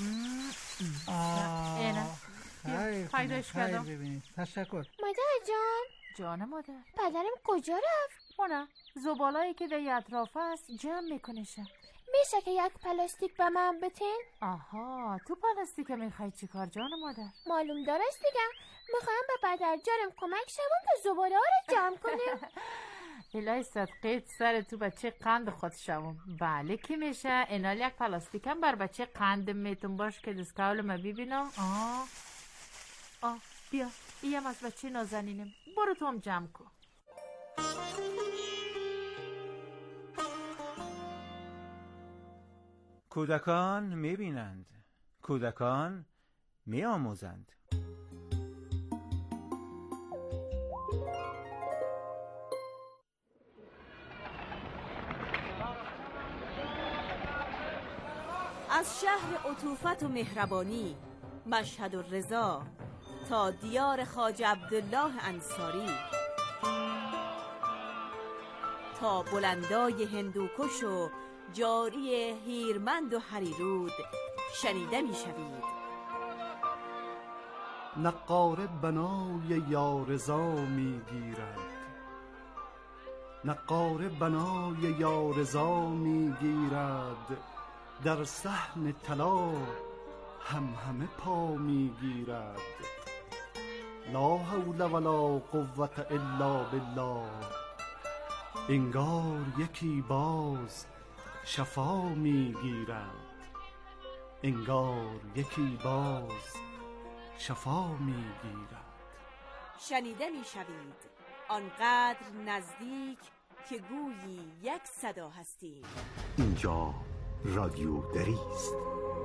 آه اینه خیر پیداش خیر کردم. ببینید. تشکر. مادر جان جان مادر، پدرم کجا رفت؟ اونه زبالایی که در اطراف است جمع میکنشه. میشه که یک پلاستیک به من بتین؟ آها تو پلاستیک میخوای چی کار جان مادر؟ معلوم دارست دیگه. میخوایم به پدر جانم کمک شوم تا زباله ها رو جمع کنیم. الهی صدقیت سر تو بچه قند خود شوم. بله که میشه. اینال یک پلاستیک هم بر بچه قند میتون باش که دستکاول ما ببینم. آه آه بیا ایم از بچه نازنینم. برو تو هم جمع کن. کودکان میبینند، کودکان میآموزند. از شهر عطوفت و مهربانی مشهد و رضا تا دیار خواجه عبدالله انصاری، تا بلندای هندوکش و جاری هیرمند و هریرود شنیده می شوید. نقاره بنای یارضا می گیرد، نقاره بنای یارضا می گیرد، در صحن طلا هم همه پا می گیرد. لا حول ولا قوة الا بالله، انگار یکی باز شفا می گیرد، انگار یکی باز شفا می گیرد. شنیده می شوید آنقدر نزدیک که گویی یک صدا هستیم. اینجا رادیو دری است.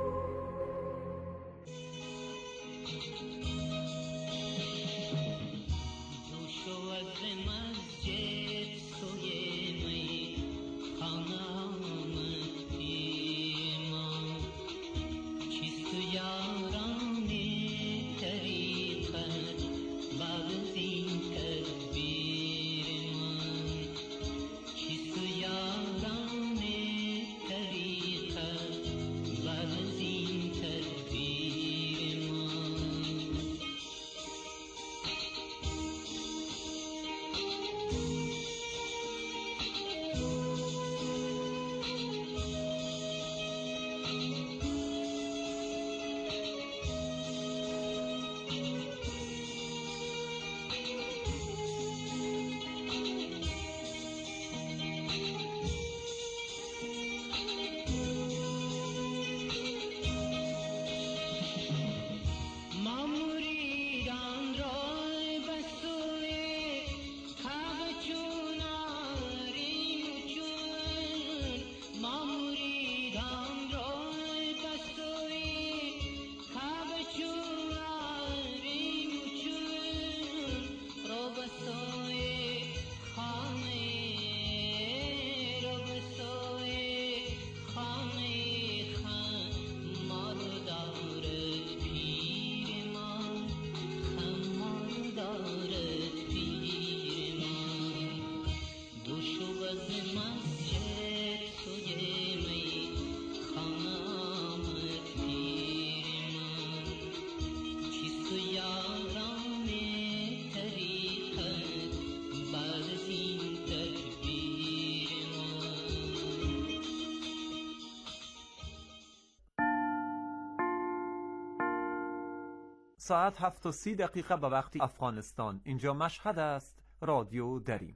ساعت هفت و سی دقیقه به وقت افغانستان. اینجا مشهد است. رادیو دری.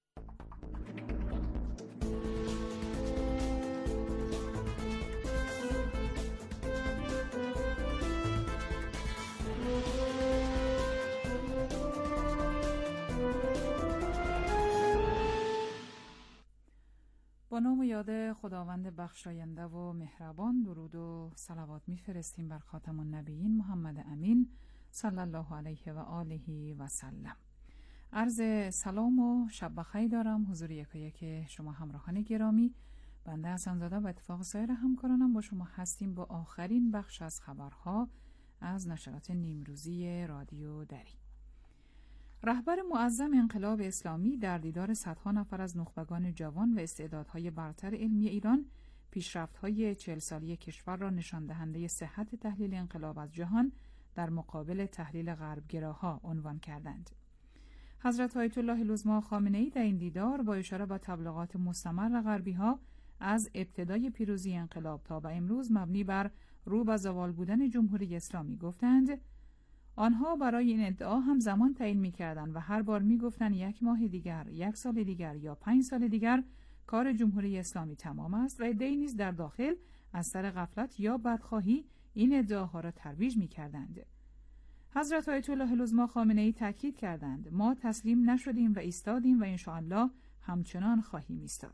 با نام و یاد خداوند بخشاینده و مهربان درود و صلوات میفرستیم بر خاتم النبیین محمد امین صلی الله علیه و آله و سلم. عرض سلام و شب بخیر دارم حضور یکایک شما همراهان گرامی. بنده حسن زاده و اتفاق سایر همکارانم با شما هستیم با آخرین بخش از خبرها از نشرات نیمروزی رادیو دری. رهبر معظم انقلاب اسلامی در دیدار صدها نفر از نخبگان جوان و استعدادهای برتر علمی ایران پیشرفت‌های چهل سالی کشور را نشان دهنده صحت تحلیل انقلاب از جهان در مقابل تحلیل غربگراها عنوان کردند. حضرت آیت الله العظمی خامنه‌ای در این دیدار با اشاره به تبلیغات مستمر غربی‌ها از ابتدای پیروزی انقلاب تا به امروز مبنی بر رو به زوال بودن جمهوری اسلامی گفتند آنها برای این ادعا هم زمان تعیین می‌کردند و هر بار می‌گفتند یک ماه دیگر، یک سال دیگر یا پنج سال دیگر کار جمهوری اسلامی تمام است و عده‌ای نیز در داخل از سر غفلت یا بدخواهی این ادعاها را ترویج می‌کردند. حضرت آیت الله العظمی خامنه‌ای تاکید کردند ما تسلیم نشدیم و ایستادیم و انشاءالله همچنان خواهیم ایستاد.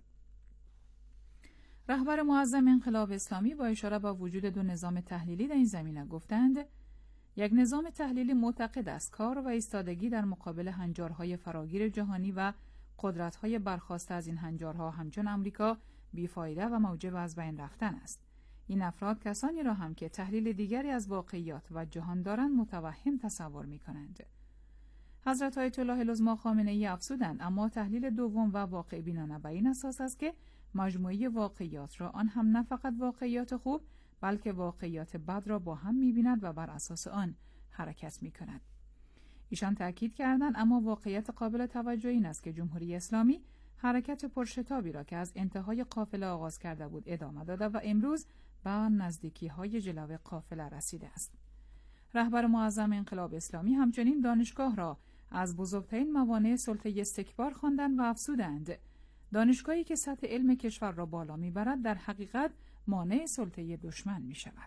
رهبر معظم انقلاب اسلامی با اشاره به وجود دو نظام تحلیلی در این زمینه گفتند یک نظام تحلیلی معتقد است کار و ایستادگی در مقابل هنجارهای فراگیر جهانی و قدرت‌های برخاسته از این هنجارها همچون آمریکا بیفایده و موجب از بین رفتن است. این افراد کسانی را هم که تحلیل دیگری از واقعیات و جهان دارند متوهم تصور می‌کنند. حضرت آیت الله العظما خامنه‌ای افزودند اما تحلیل دوم و واقع بینانه بر این اساس است که مجموعه واقعیات را آن هم نه فقط واقعیات خوب بلکه واقعیات بد را با هم می‌بیند و بر اساس آن حرکت می‌کند. ایشان تأکید کردند اما واقعیت قابل توجه این است که جمهوری اسلامی حرکت پرشتابی را که از انتهای قافله آغاز کرده بود ادامه داده و امروز به نزدیکی‌های جلو قافله رسیده است. رهبر معظم انقلاب اسلامی همچنین دانشگاه را از بزرگترین موانع سلطه استکبار خواندند و افزودند دانشگاهی که سطح علم کشور را بالا میبرد در حقیقت مانع سلطه دشمن میشود.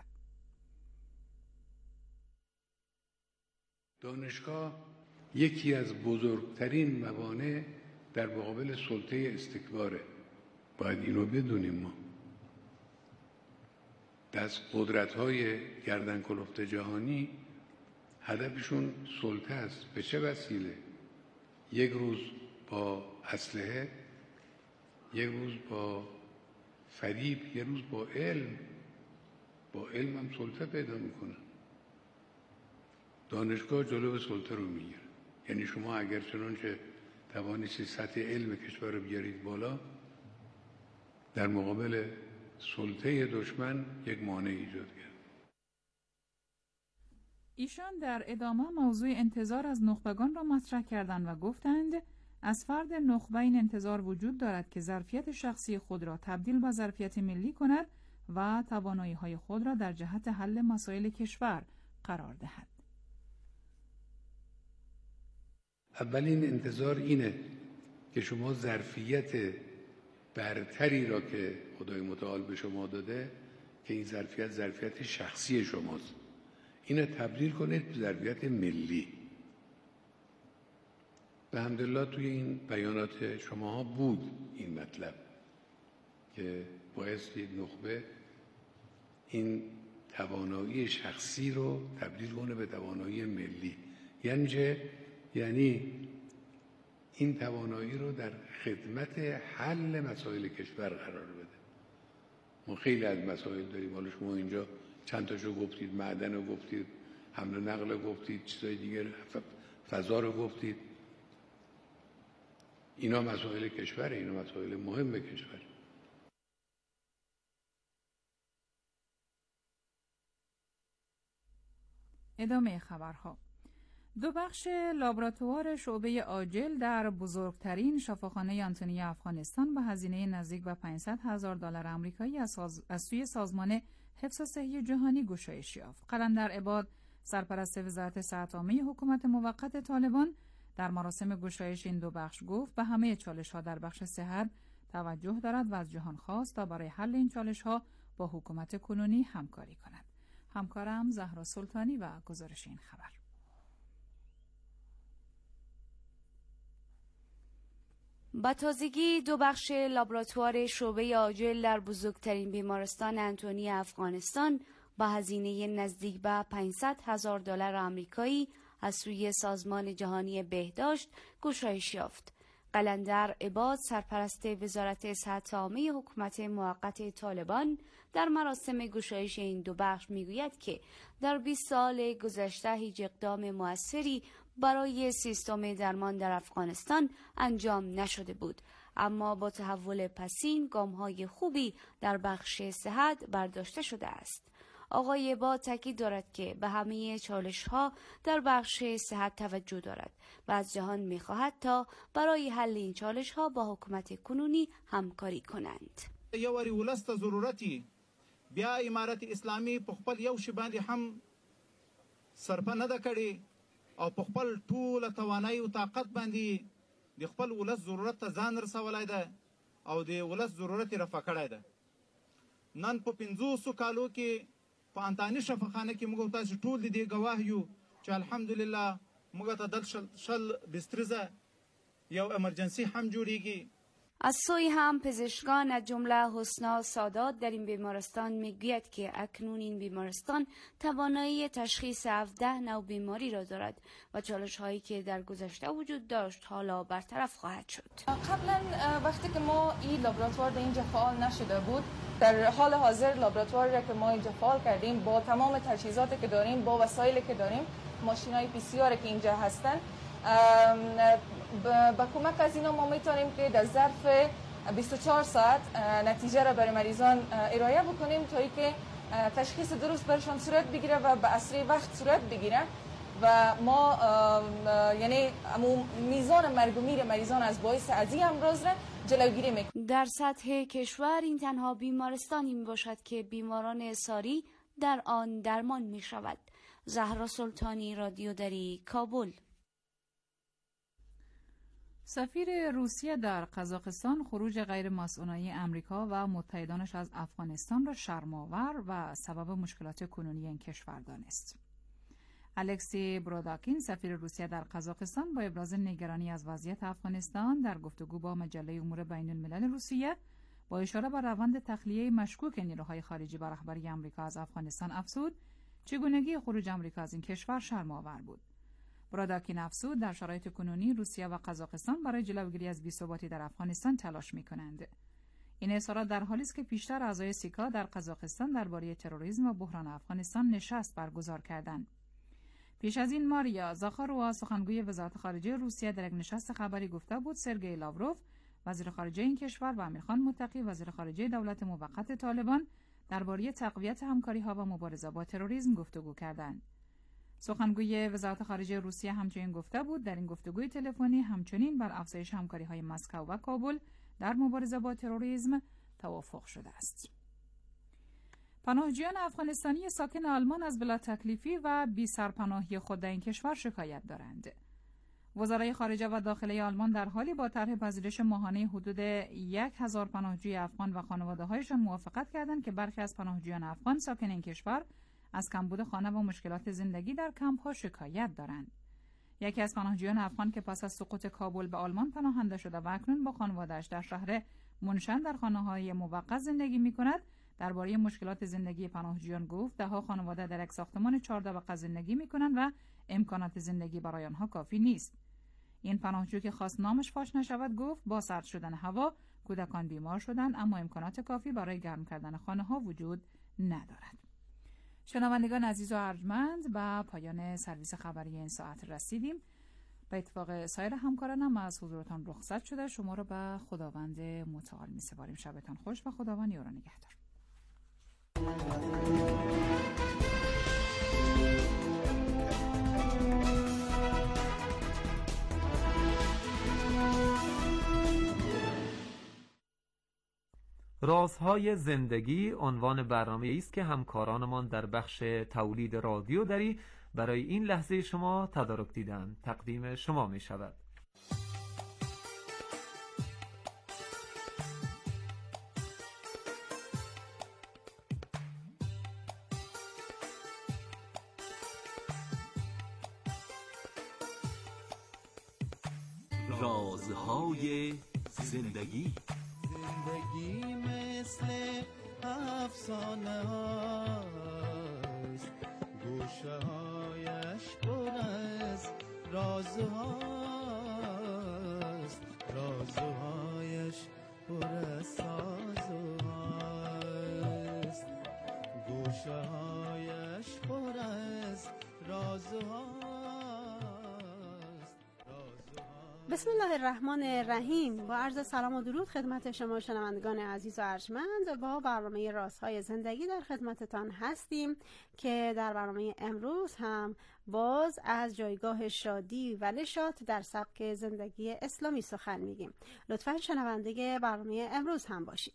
دانشگاه یکی از بزرگترین موانع در مقابل سلطه استکباره. باید اینو بدونیم. ما دست قدرت‌های گردن کلفت جهانی هدفشون سلطه است. به چه وسیله؟ یک روز با اسلحه، یک روز با فریب، یک روز با علم. با علم هم سلطه پیدا میکنه. دانشگاه جلو سلطه رو میگیره. یعنی شما اگر چنانچه توانید سطح علم کشور رو بیارید بالا، در مقابل سلطه دشمن یک مانع ایجاد کرد. ایشان در ادامه موضوع انتظار از نخبگان را مطرح کردند و گفتند از فرد نخبه این انتظار وجود دارد که ظرفیت شخصی خود را تبدیل به ظرفیت ملی کند و توانایی‌های خود را در جهت حل مسائل کشور قرار دهد. اولین انتظار اینه که شما ظرفیت برتری را که خدای متعال به شما داده که این ظرفیت ظرفیت شخصی شماست، اینو تبدیل کنید به ظرفیت ملی. به حمدالله توی این بیانات شماها بود این مطلب که بایستی نخبه این توانایی شخصی رو تبدیل کنه به توانایی ملی. یعنی چه؟ یعنی این توانایی رو در خدمت حل مسائل کشور قرار بده. ما خیلی از مسائل داریم. حالا شما اینجا چند تاشو گفتید، معدن رو گفتید، حمل و نقل رو گفتید، چیزای دیگر، فضا رو گفتید. اینا مسائل کشوره، اینا مسائل مهم کشور. ادامه خبرها. دو بخش لابراتوار شعبه عاجل در بزرگترین شفاخانه آنتونی افغانستان به هزینه نزدیک به پانصد هزار دلار آمریکایی از, ساز... از سوی سازمان حفظ صحی جهانی گشایش یافت. قلندر عباد، سرپرست وزارت صحت عامه حکومت موقت طالبان، در مراسم گشایش این دو بخش گفت به همه چالش‌ها در بخش صحت توجه دارد و از جهان خواست تا برای حل این چالش‌ها با حکومت کنونی همکاری کند. همکارم زهرا سلطانی و گزارش این خبر. با تازگی دو بخش لابراتوار شعبه عاجل در بزرگترین بیمارستان آنتونی افغانستان با هزینه نزدیک به پانصد هزار دلار آمریکایی از سوی سازمان جهانی بهداشت گشایش یافت. قلندر عباد، سرپرست وزارت صحت عامه حکومت موقت طالبان، در مراسم گشایش این دو بخش میگوید که در بیست سال گذشته هیچ اقدام موثری برای سیستم درمان در افغانستان انجام نشده بود، اما با تحول پسین گام‌های خوبی در بخش صحت برداشته شده است. آقای عباد تاکید دارد که به همه چالش‌ها در بخش صحت توجه دارد و از جهان می‌خواهد تا برای حل این چالش‌ها با حکومت کنونی همکاری کنند. یو وری ولست ضرورتي بیا امارت اسلامی په خپل یو شی باندې هم صرفه نه ده کړې او په خپل ټوله توانایي او طاقت باندې د خپل ولس ضرورت ته ځان رسولی ده او د ولس ضرورت یې رفع کړی ده. نن په پنځوسو کالو کې په انتاني شفاخانه کې موږ تاسو ټول د دې ګواه یو چې الحمدلله موږ ته دل شل, شل بسترزه یو امرجنسی هم جوړیږي. از سوی هم پزشکان از جمله حسنا سادات در این بیمارستان میگوید که اکنون این بیمارستان توانایی تشخیص هفده نوع بیماری را دارد و چالش هایی که در گذشته وجود داشت حالا برطرف خواهد شد. قبلا وقتی که ما این لابراتوار به اینجا فعال نشده بود در حال حاضر لابراتواری را که ما اینجا فعال کردیم با تمام تجهیزاتی که داریم، با وسایلی که داریم، ماشینای پی سی آر که اینجا هستن، با کمک از اینا ما میتونیم که در ظرف بیست و چهار ساعت نتیجه را برای مریضان ارائه بکنیم تا اینکه تشخیص درست برشان صورت بگیره و به اسرع وقت صورت بگیره و ما یعنی میزان مرگ و میر مریضان از باعث از این امراض را جلوگیری میکنیم. در سطح کشور این تنها بیمارستانی می باشد که بیماران اساری در آن درمان می شود. زهرا سلطانی، رادیو دری، کابل. سفیر روسیه در قزاقستان خروج غیر مسئولانه امریکا و متحدانش از افغانستان را شرم‌آور و سبب مشکلات کنونی این کشور دانست. الکسی بروداکین سفیر روسیه در قزاقستان با ابراز نگرانی از وضعیت افغانستان در گفتگو با مجله امور بین الملل روسیه با اشاره به روند تخلیه مشکوک نیروهای خارجی بر رهبری آمریکا از افغانستان افزود چگونگی خروج آمریکا از این کشور شرم‌آور بود. بروداکین افزود در شرایط کنونی روسیه و قزاقستان برای جلوگیری از بی‌ثباتی در افغانستان تلاش می‌کنند. این اظهارات در حالی است که پیشتر اعضای سیکا در قزاقستان درباره تروریسم و بحران افغانستان نشست برگزار کردند. پیش از این ماریا زاخاروا سخنگوی وزارت خارجه روسیه در یک نشست خبری گفته بود سرگئی لاوروف وزیر خارجه این کشور و امیرخان متقی وزیر خارجه دولت موقت طالبان درباره تقویت همکاری‌ها و مبارزه با تروریسم گفتگو کردند. سخنگوی وزارت خارجه روسیه همچنین گفته بود در این گفتگوی تلفنی همچنین بر افزایش همکاری‌های مسکو و کابل در مبارزه با تروریسم توافق شده است. پناهجویان افغانستانی ساکن آلمان از بلا تکلیفی و بی سرپناهی خود در این کشور شکایت دارند. وزرای خارجه و داخلی آلمان در حالی با طرح پذیرش ماهانه حدود یک هزار پناهجوی افغان و خانواده‌هایشان موافقت کردند که برخی از پناهجویان افغان ساکن این کشور از کمبود خانه و مشکلات زندگی در کمپ‌ها شکایت دارند. یکی از پناهجویان افغان که پس از سقوط کابل به آلمان پناهنده شده و اکنون با خانواده‌اش در شهر منشن در خانه‌های موقت زندگی می‌کند، درباره مشکلات زندگی پناهجویان گفت ده‌ها خانواده در یک ساختمان چهار طبقه زندگی می‌کنند و امکانات زندگی برای آنها کافی نیست. این پناهجو که خواست نامش فاش نشود گفت با سرد شدن هوا کودکان بیمار شدند اما امکانات کافی برای گرم کردن خانه‌ها وجود ندارد. شنوندگان عزیز و ارجمند، به پایان سرویس خبری این ساعت رسیدیم. به اتفاق سایر همکارانم از حضورتان رخصت شده شما را به خداوند متعال می‌سپاریم. شبتان خوش و خداوند یار و نگهدار. رازهای زندگی عنوان برنامه است که همکارانمان در بخش تولید رادیو دری برای این لحظه شما تدارک دیدن تقدیم شما می شود. رازهای زندگی. زندگی مثل افسانه هاست، گوشه هایش پر از رازهاست، رازهایش پر از سازهاست، گوشه هایش پر از رازهاست. بسم الله الرحمن الرحیم. با عرض سلام و درود خدمت شما شنوندگان عزیز و ارجمند، با برنامه رازهای زندگی در خدمتتان هستیم که در برنامه امروز هم باز از جایگاه شادی و نشاط در سبک زندگی اسلامی سخن میگیم. لطفاً شنونده برنامه امروز هم باشید.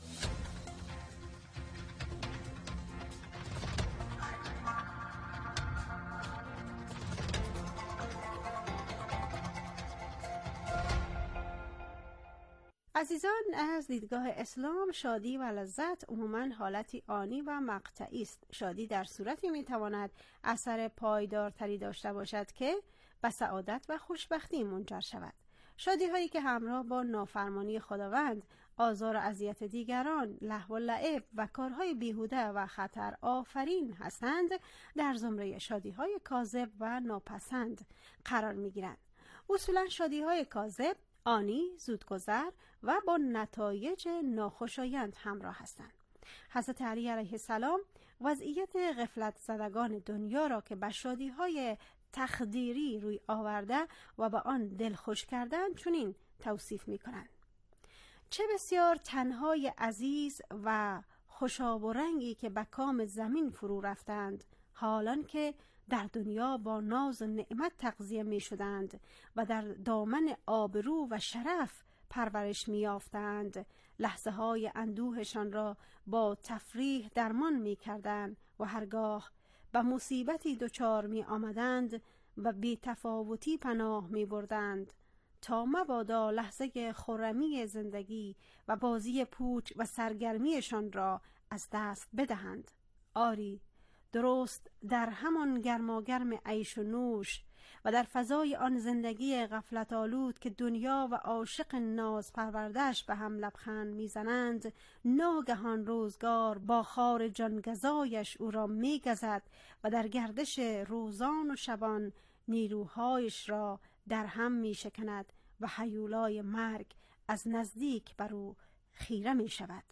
عزیزان، از دیدگاه اسلام شادی و لذت عموماً حالتی آنی و مقطعی است. شادی در صورتی میتواند اثر پایدارتری داشته باشد که به سعادت و خوشبختی منجر شود. شادی هایی که همراه با نافرمانی خداوند، آزار و اذیت دیگران، لهو و لعب و کارهای بیهوده و خطر آفرین هستند، در زمره شادی های کاذب و ناپسند قرار می گیرند. اصولاً شادی های کاذب آنی، زودگذر و با نتایج ناخوشایند همراه هستند. حضرت علی علیه السلام وضعیت غفلت زدگان دنیا را که به شادی‌های تخدیری روی آورده و به آن دلخوش کردن چنین توصیف می‌کنند: چه بسیار تنهای عزیز و خوشاب و رنگی که به کام زمین فرو رفتند، حالان که در دنیا با ناز و نعمت تغذیه می شدند و در دامن آبرو و شرف پرورش می یافتند. لحظه های اندوهشان را با تفریح درمان می کردند و هرگاه به مصیبتی دچار می آمدند و بی تفاوتی پناه می بردند تا مبادا لحظه خرمی زندگی و بازی پوچ و سرگرمیشان را از دست بدهند. آری، درست در همان گرماگرم عیش و نوش و در فضای آن زندگی غفلت آلود که دنیا و عاشق ناز پروردهش به هم لبخند میزنند، ناگهان روزگار با خار جانگزایش او را میگزد و در گردش روزان و شبان نیروهایش را در هم میشکند و هیولای مرگ از نزدیک بر او خیره می شود.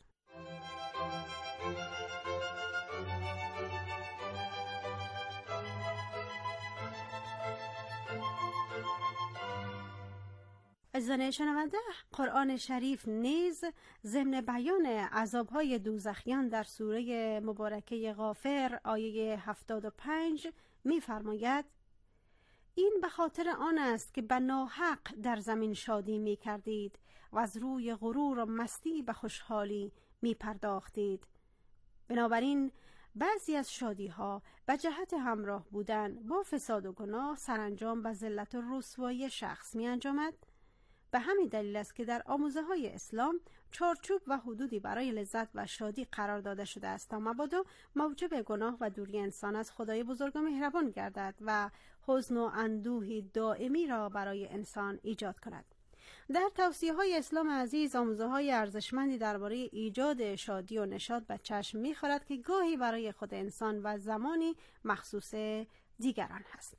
عزیزان شنونده، قرآن شریف نیز ضمن بیان عذاب‌های دوزخیان در سوره مبارکه غافر آیه هفتاد و پنج می‌فرماید: این به خاطر آن است که به ناحق در زمین شادی می کردید و از روی غرور و مستی به خوشحالی می پرداختید. بنابراین بعضی از شادی ها به جهت همراه بودن با فساد و گناه سرانجام به ذلت و رسوایی شخص می انجامد. به همین دلیل است که در آموزه های اسلام چارچوب و حدودی برای لذت و شادی قرار داده شده است تا مبادا موجب گناه و دوری انسان از خدای بزرگ و مهربان گردد و حزن و اندوهی دائمی را برای انسان ایجاد کند. در توصیه های اسلام عزیز آموزه های ارزشمندی درباره ایجاد شادی و نشاط به چشم می‌خورد که گاهی برای خود انسان و زمانی مخصوص دیگران هست.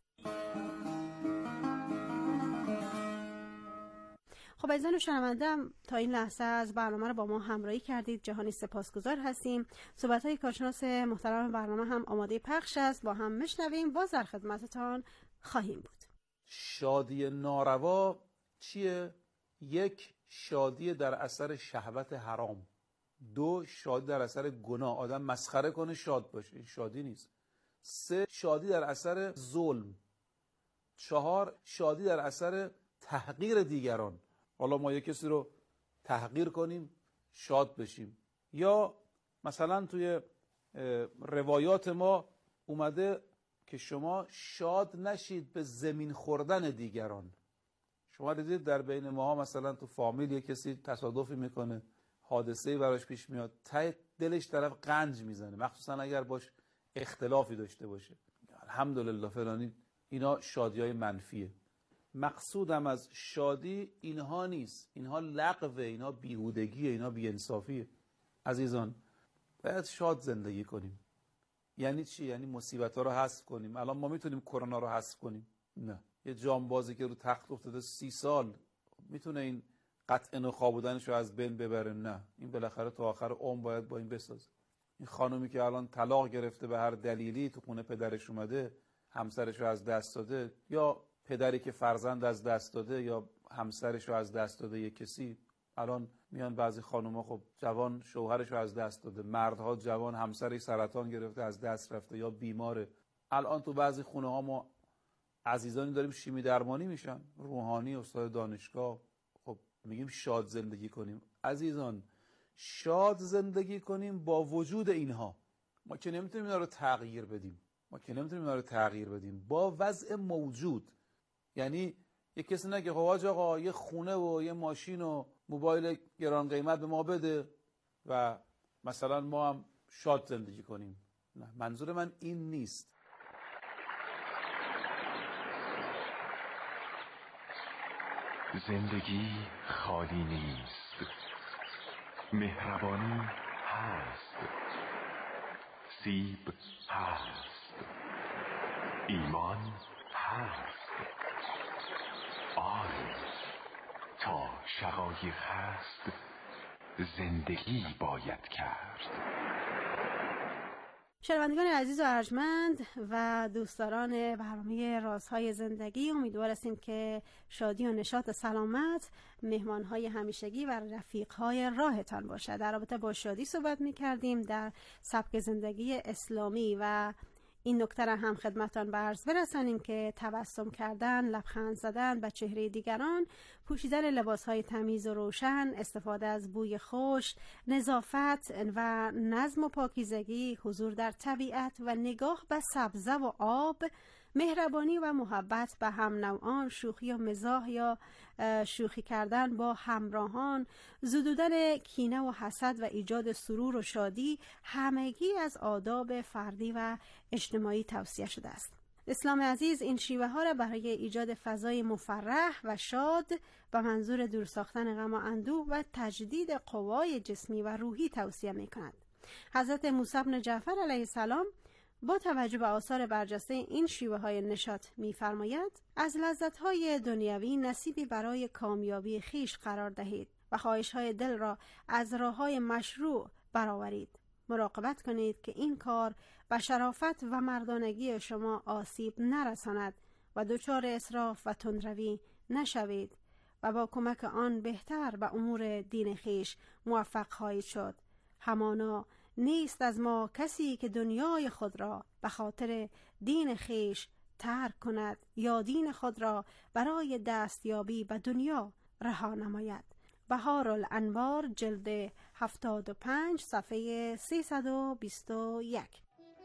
خب عزیزان شنونده، تا این لحظه از برنامه رو با ما همراهی کردید. جهانی سپاسگزار هستیم. صحبت‌های کارشناس محترم برنامه هم آماده پخش است، با هم میشنویم. باز در خدمتتان خواهیم بود. شادی ناروا چیه؟ یک، شادی در اثر شهوت حرام. دو، شادی در اثر گناه، آدم مسخره کنه شاد باشه، این شادی نیست. سه، شادی در اثر ظلم. چهار، شادی در اثر تحقیر دیگران. حالا ما یک کسی رو تحقیر کنیم شاد بشیم. یا مثلا توی روایات ما اومده که شما شاد نشید به زمین خوردن دیگران. شما دیدید در بین ماها مثلا تو فامیل یک کسی تصادفی میکنه، حادثه‌ای براش پیش میاد، ته دلش طرف قنج میزنه، مخصوصا اگر باش اختلافی داشته باشه، الحمدلله فلانی. اینا شادی‌های منفیه. مقصودم از شادی اینها نیست، اینها لغوه، اینها بیهودگیه، اینها بی‌انصافیه. عزیزان، باید شاد زندگی کنیم. یعنی چی؟ یعنی مصیبت‌ها رو حذف کنیم. الان ما میتونیم کرونا رو حذف کنیم؟ نه. یه جانبازی که رو تخت افتاده سی سال میتونه این قطع نخا بودنش رو از بین ببره؟ نه. این بالاخره تا آخر عمر باید با این بسازه. این خانومی که الان طلاق گرفته به هر دلیلی تو خونه پدرش اومده، همسرش رو از دست داده، یا پدری که فرزند از دست داده یا همسرش رو از دست داده، یک کسی، الان میان بعضی خانوما خب جوان شوهرش رو از دست داده، مردها جوان همسرش سرطان گرفته از دست رفته یا بیماره. الان تو بعضی خونه ها ما عزیزانی داریم شیمی درمانی میشن، روحانی، استاد دانشگاه. خب میگیم شاد زندگی کنیم. عزیزان، شاد زندگی کنیم با وجود اینها. ما که نمیتونیم اینا رو تغییر بدیم. ما که نمیتونیم اینا رو تغییر بدیم با وضع موجود. یعنی یک کسی نگه خب آج آقا یه خونه و یه ماشین و موبایل گران قیمت به ما بده و مثلا ما هم شاد زندگی کنیم. نه، منظور من این نیست. زندگی خالی نیست، مهربانی هست، سیب هست، ایمان هست. آری تا شقایق هست، زندگی باید کرد. شنوندگان عزیز و ارجمند و دوستداران برنامه رازهای زندگی، امیدوار هستیم که شادی و نشاط و سلامت مهمانهای همیشگی و رفیقهای راهتان باشد. در رابطه با شادی صحبت می کردیم در سبک زندگی اسلامی و این نکته را هم خدمتان به عرض برسانیم که تبسم کردن، لبخند زدن به چهره دیگران، پوشیدن لباسهای تمیز و روشن، استفاده از بوی خوش، نظافت و نظم و پاکیزگی، حضور در طبیعت و نگاه به سبزه و آب، مهربانی و محبت به هم نوعان، شوخی و مزاح یا شوخی کردن با همراهان، زدودن کینه و حسد و ایجاد سرور و شادی، همگی از آداب فردی و اجتماعی توصیه شده است. اسلام عزیز این شیوه ها را برای ایجاد فضای مفرح و شاد و منظور دور ساختن غم و اندوه و تجدید قوای جسمی و روحی توصیه می کند. حضرت موسی بن جعفر علیه السلام با توجه به آثار برجسته این شیوه های نشاط می فرماید از لذت های دنیوی نصیبی برای کامیابی خیش قرار دهید و خواهش های دل را از راه های مشروع برآورید. مراقبت کنید که این کار به شرافت و مردانگی شما آسیب نرساند و دچار اسراف و تندروی نشوید و با کمک آن بهتر به امور دین خیش موفق خواهید شد. همانا نیست از ما کسی که دنیای خود را به خاطر دین خیش ترک کند یا دین خود را برای دستیابی به دنیا رها نماید. بهار الانوار جلد هفتاد و پنج صفحه سیصد و بیست و یک.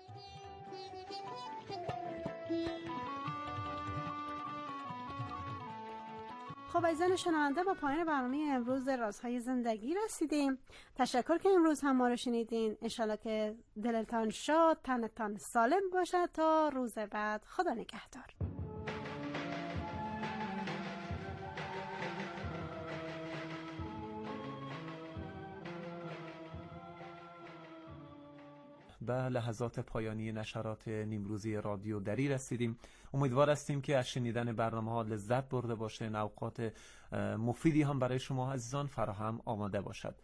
خب عزیزان شنونده، با پایان برنامه امروز رازهای زندگی رسیدیم. تشکر که امروز هم ما رو شنیدین. انشالله که دلتان شاد، تنتان سالم باشد. تا روز بعد، خدا نگهدار. به لحظات پایانی نشرات نیمروزی رادیو دری رسیدیم. امیدوار هستیم که از شنیدن برنامه ها لذت برده باشین. اوقات مفیدی هم برای شما عزیزان فراهم آماده باشد.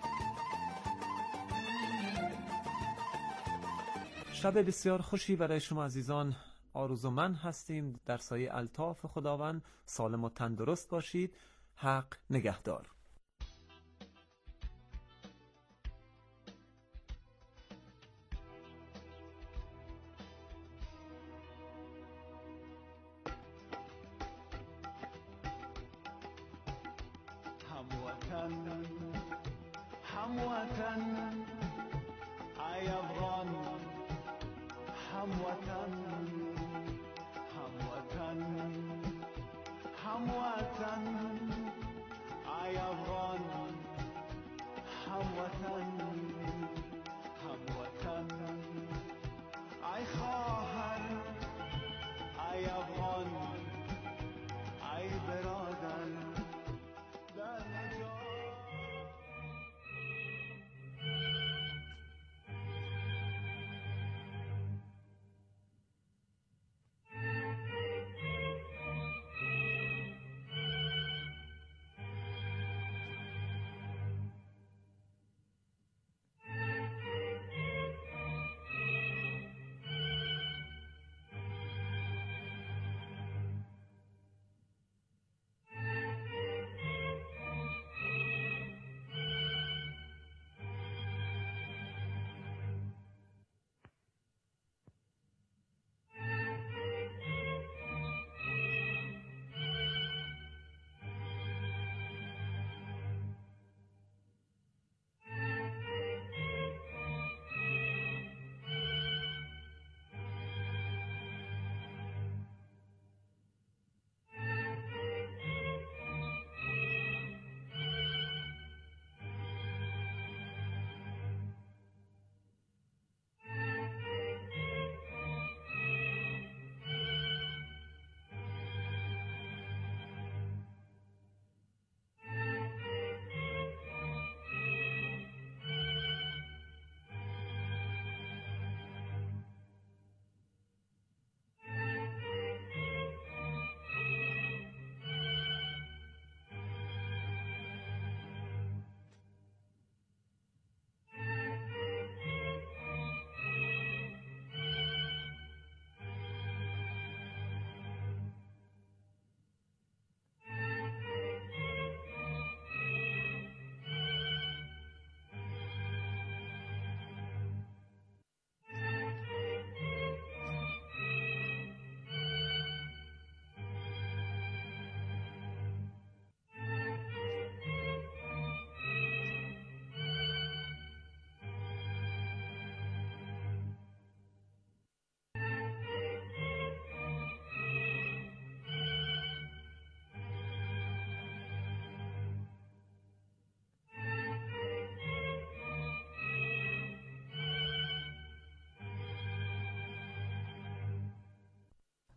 شب بسیار خوشی برای شما عزیزان آرزومند هستیم. در سایه الطاف خداوند سالم و تندرست باشید. حق نگهدار. هموطن ای افغان هموطن هموطن هموطن ای افغان هموطن هموطن ای خواهر ای افغان ای برادر در نجات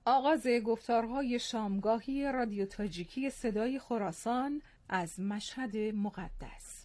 آغاز گفتارهای شامگاهی رادیو تاجیکی صدای خراسان از مشهد مقدس.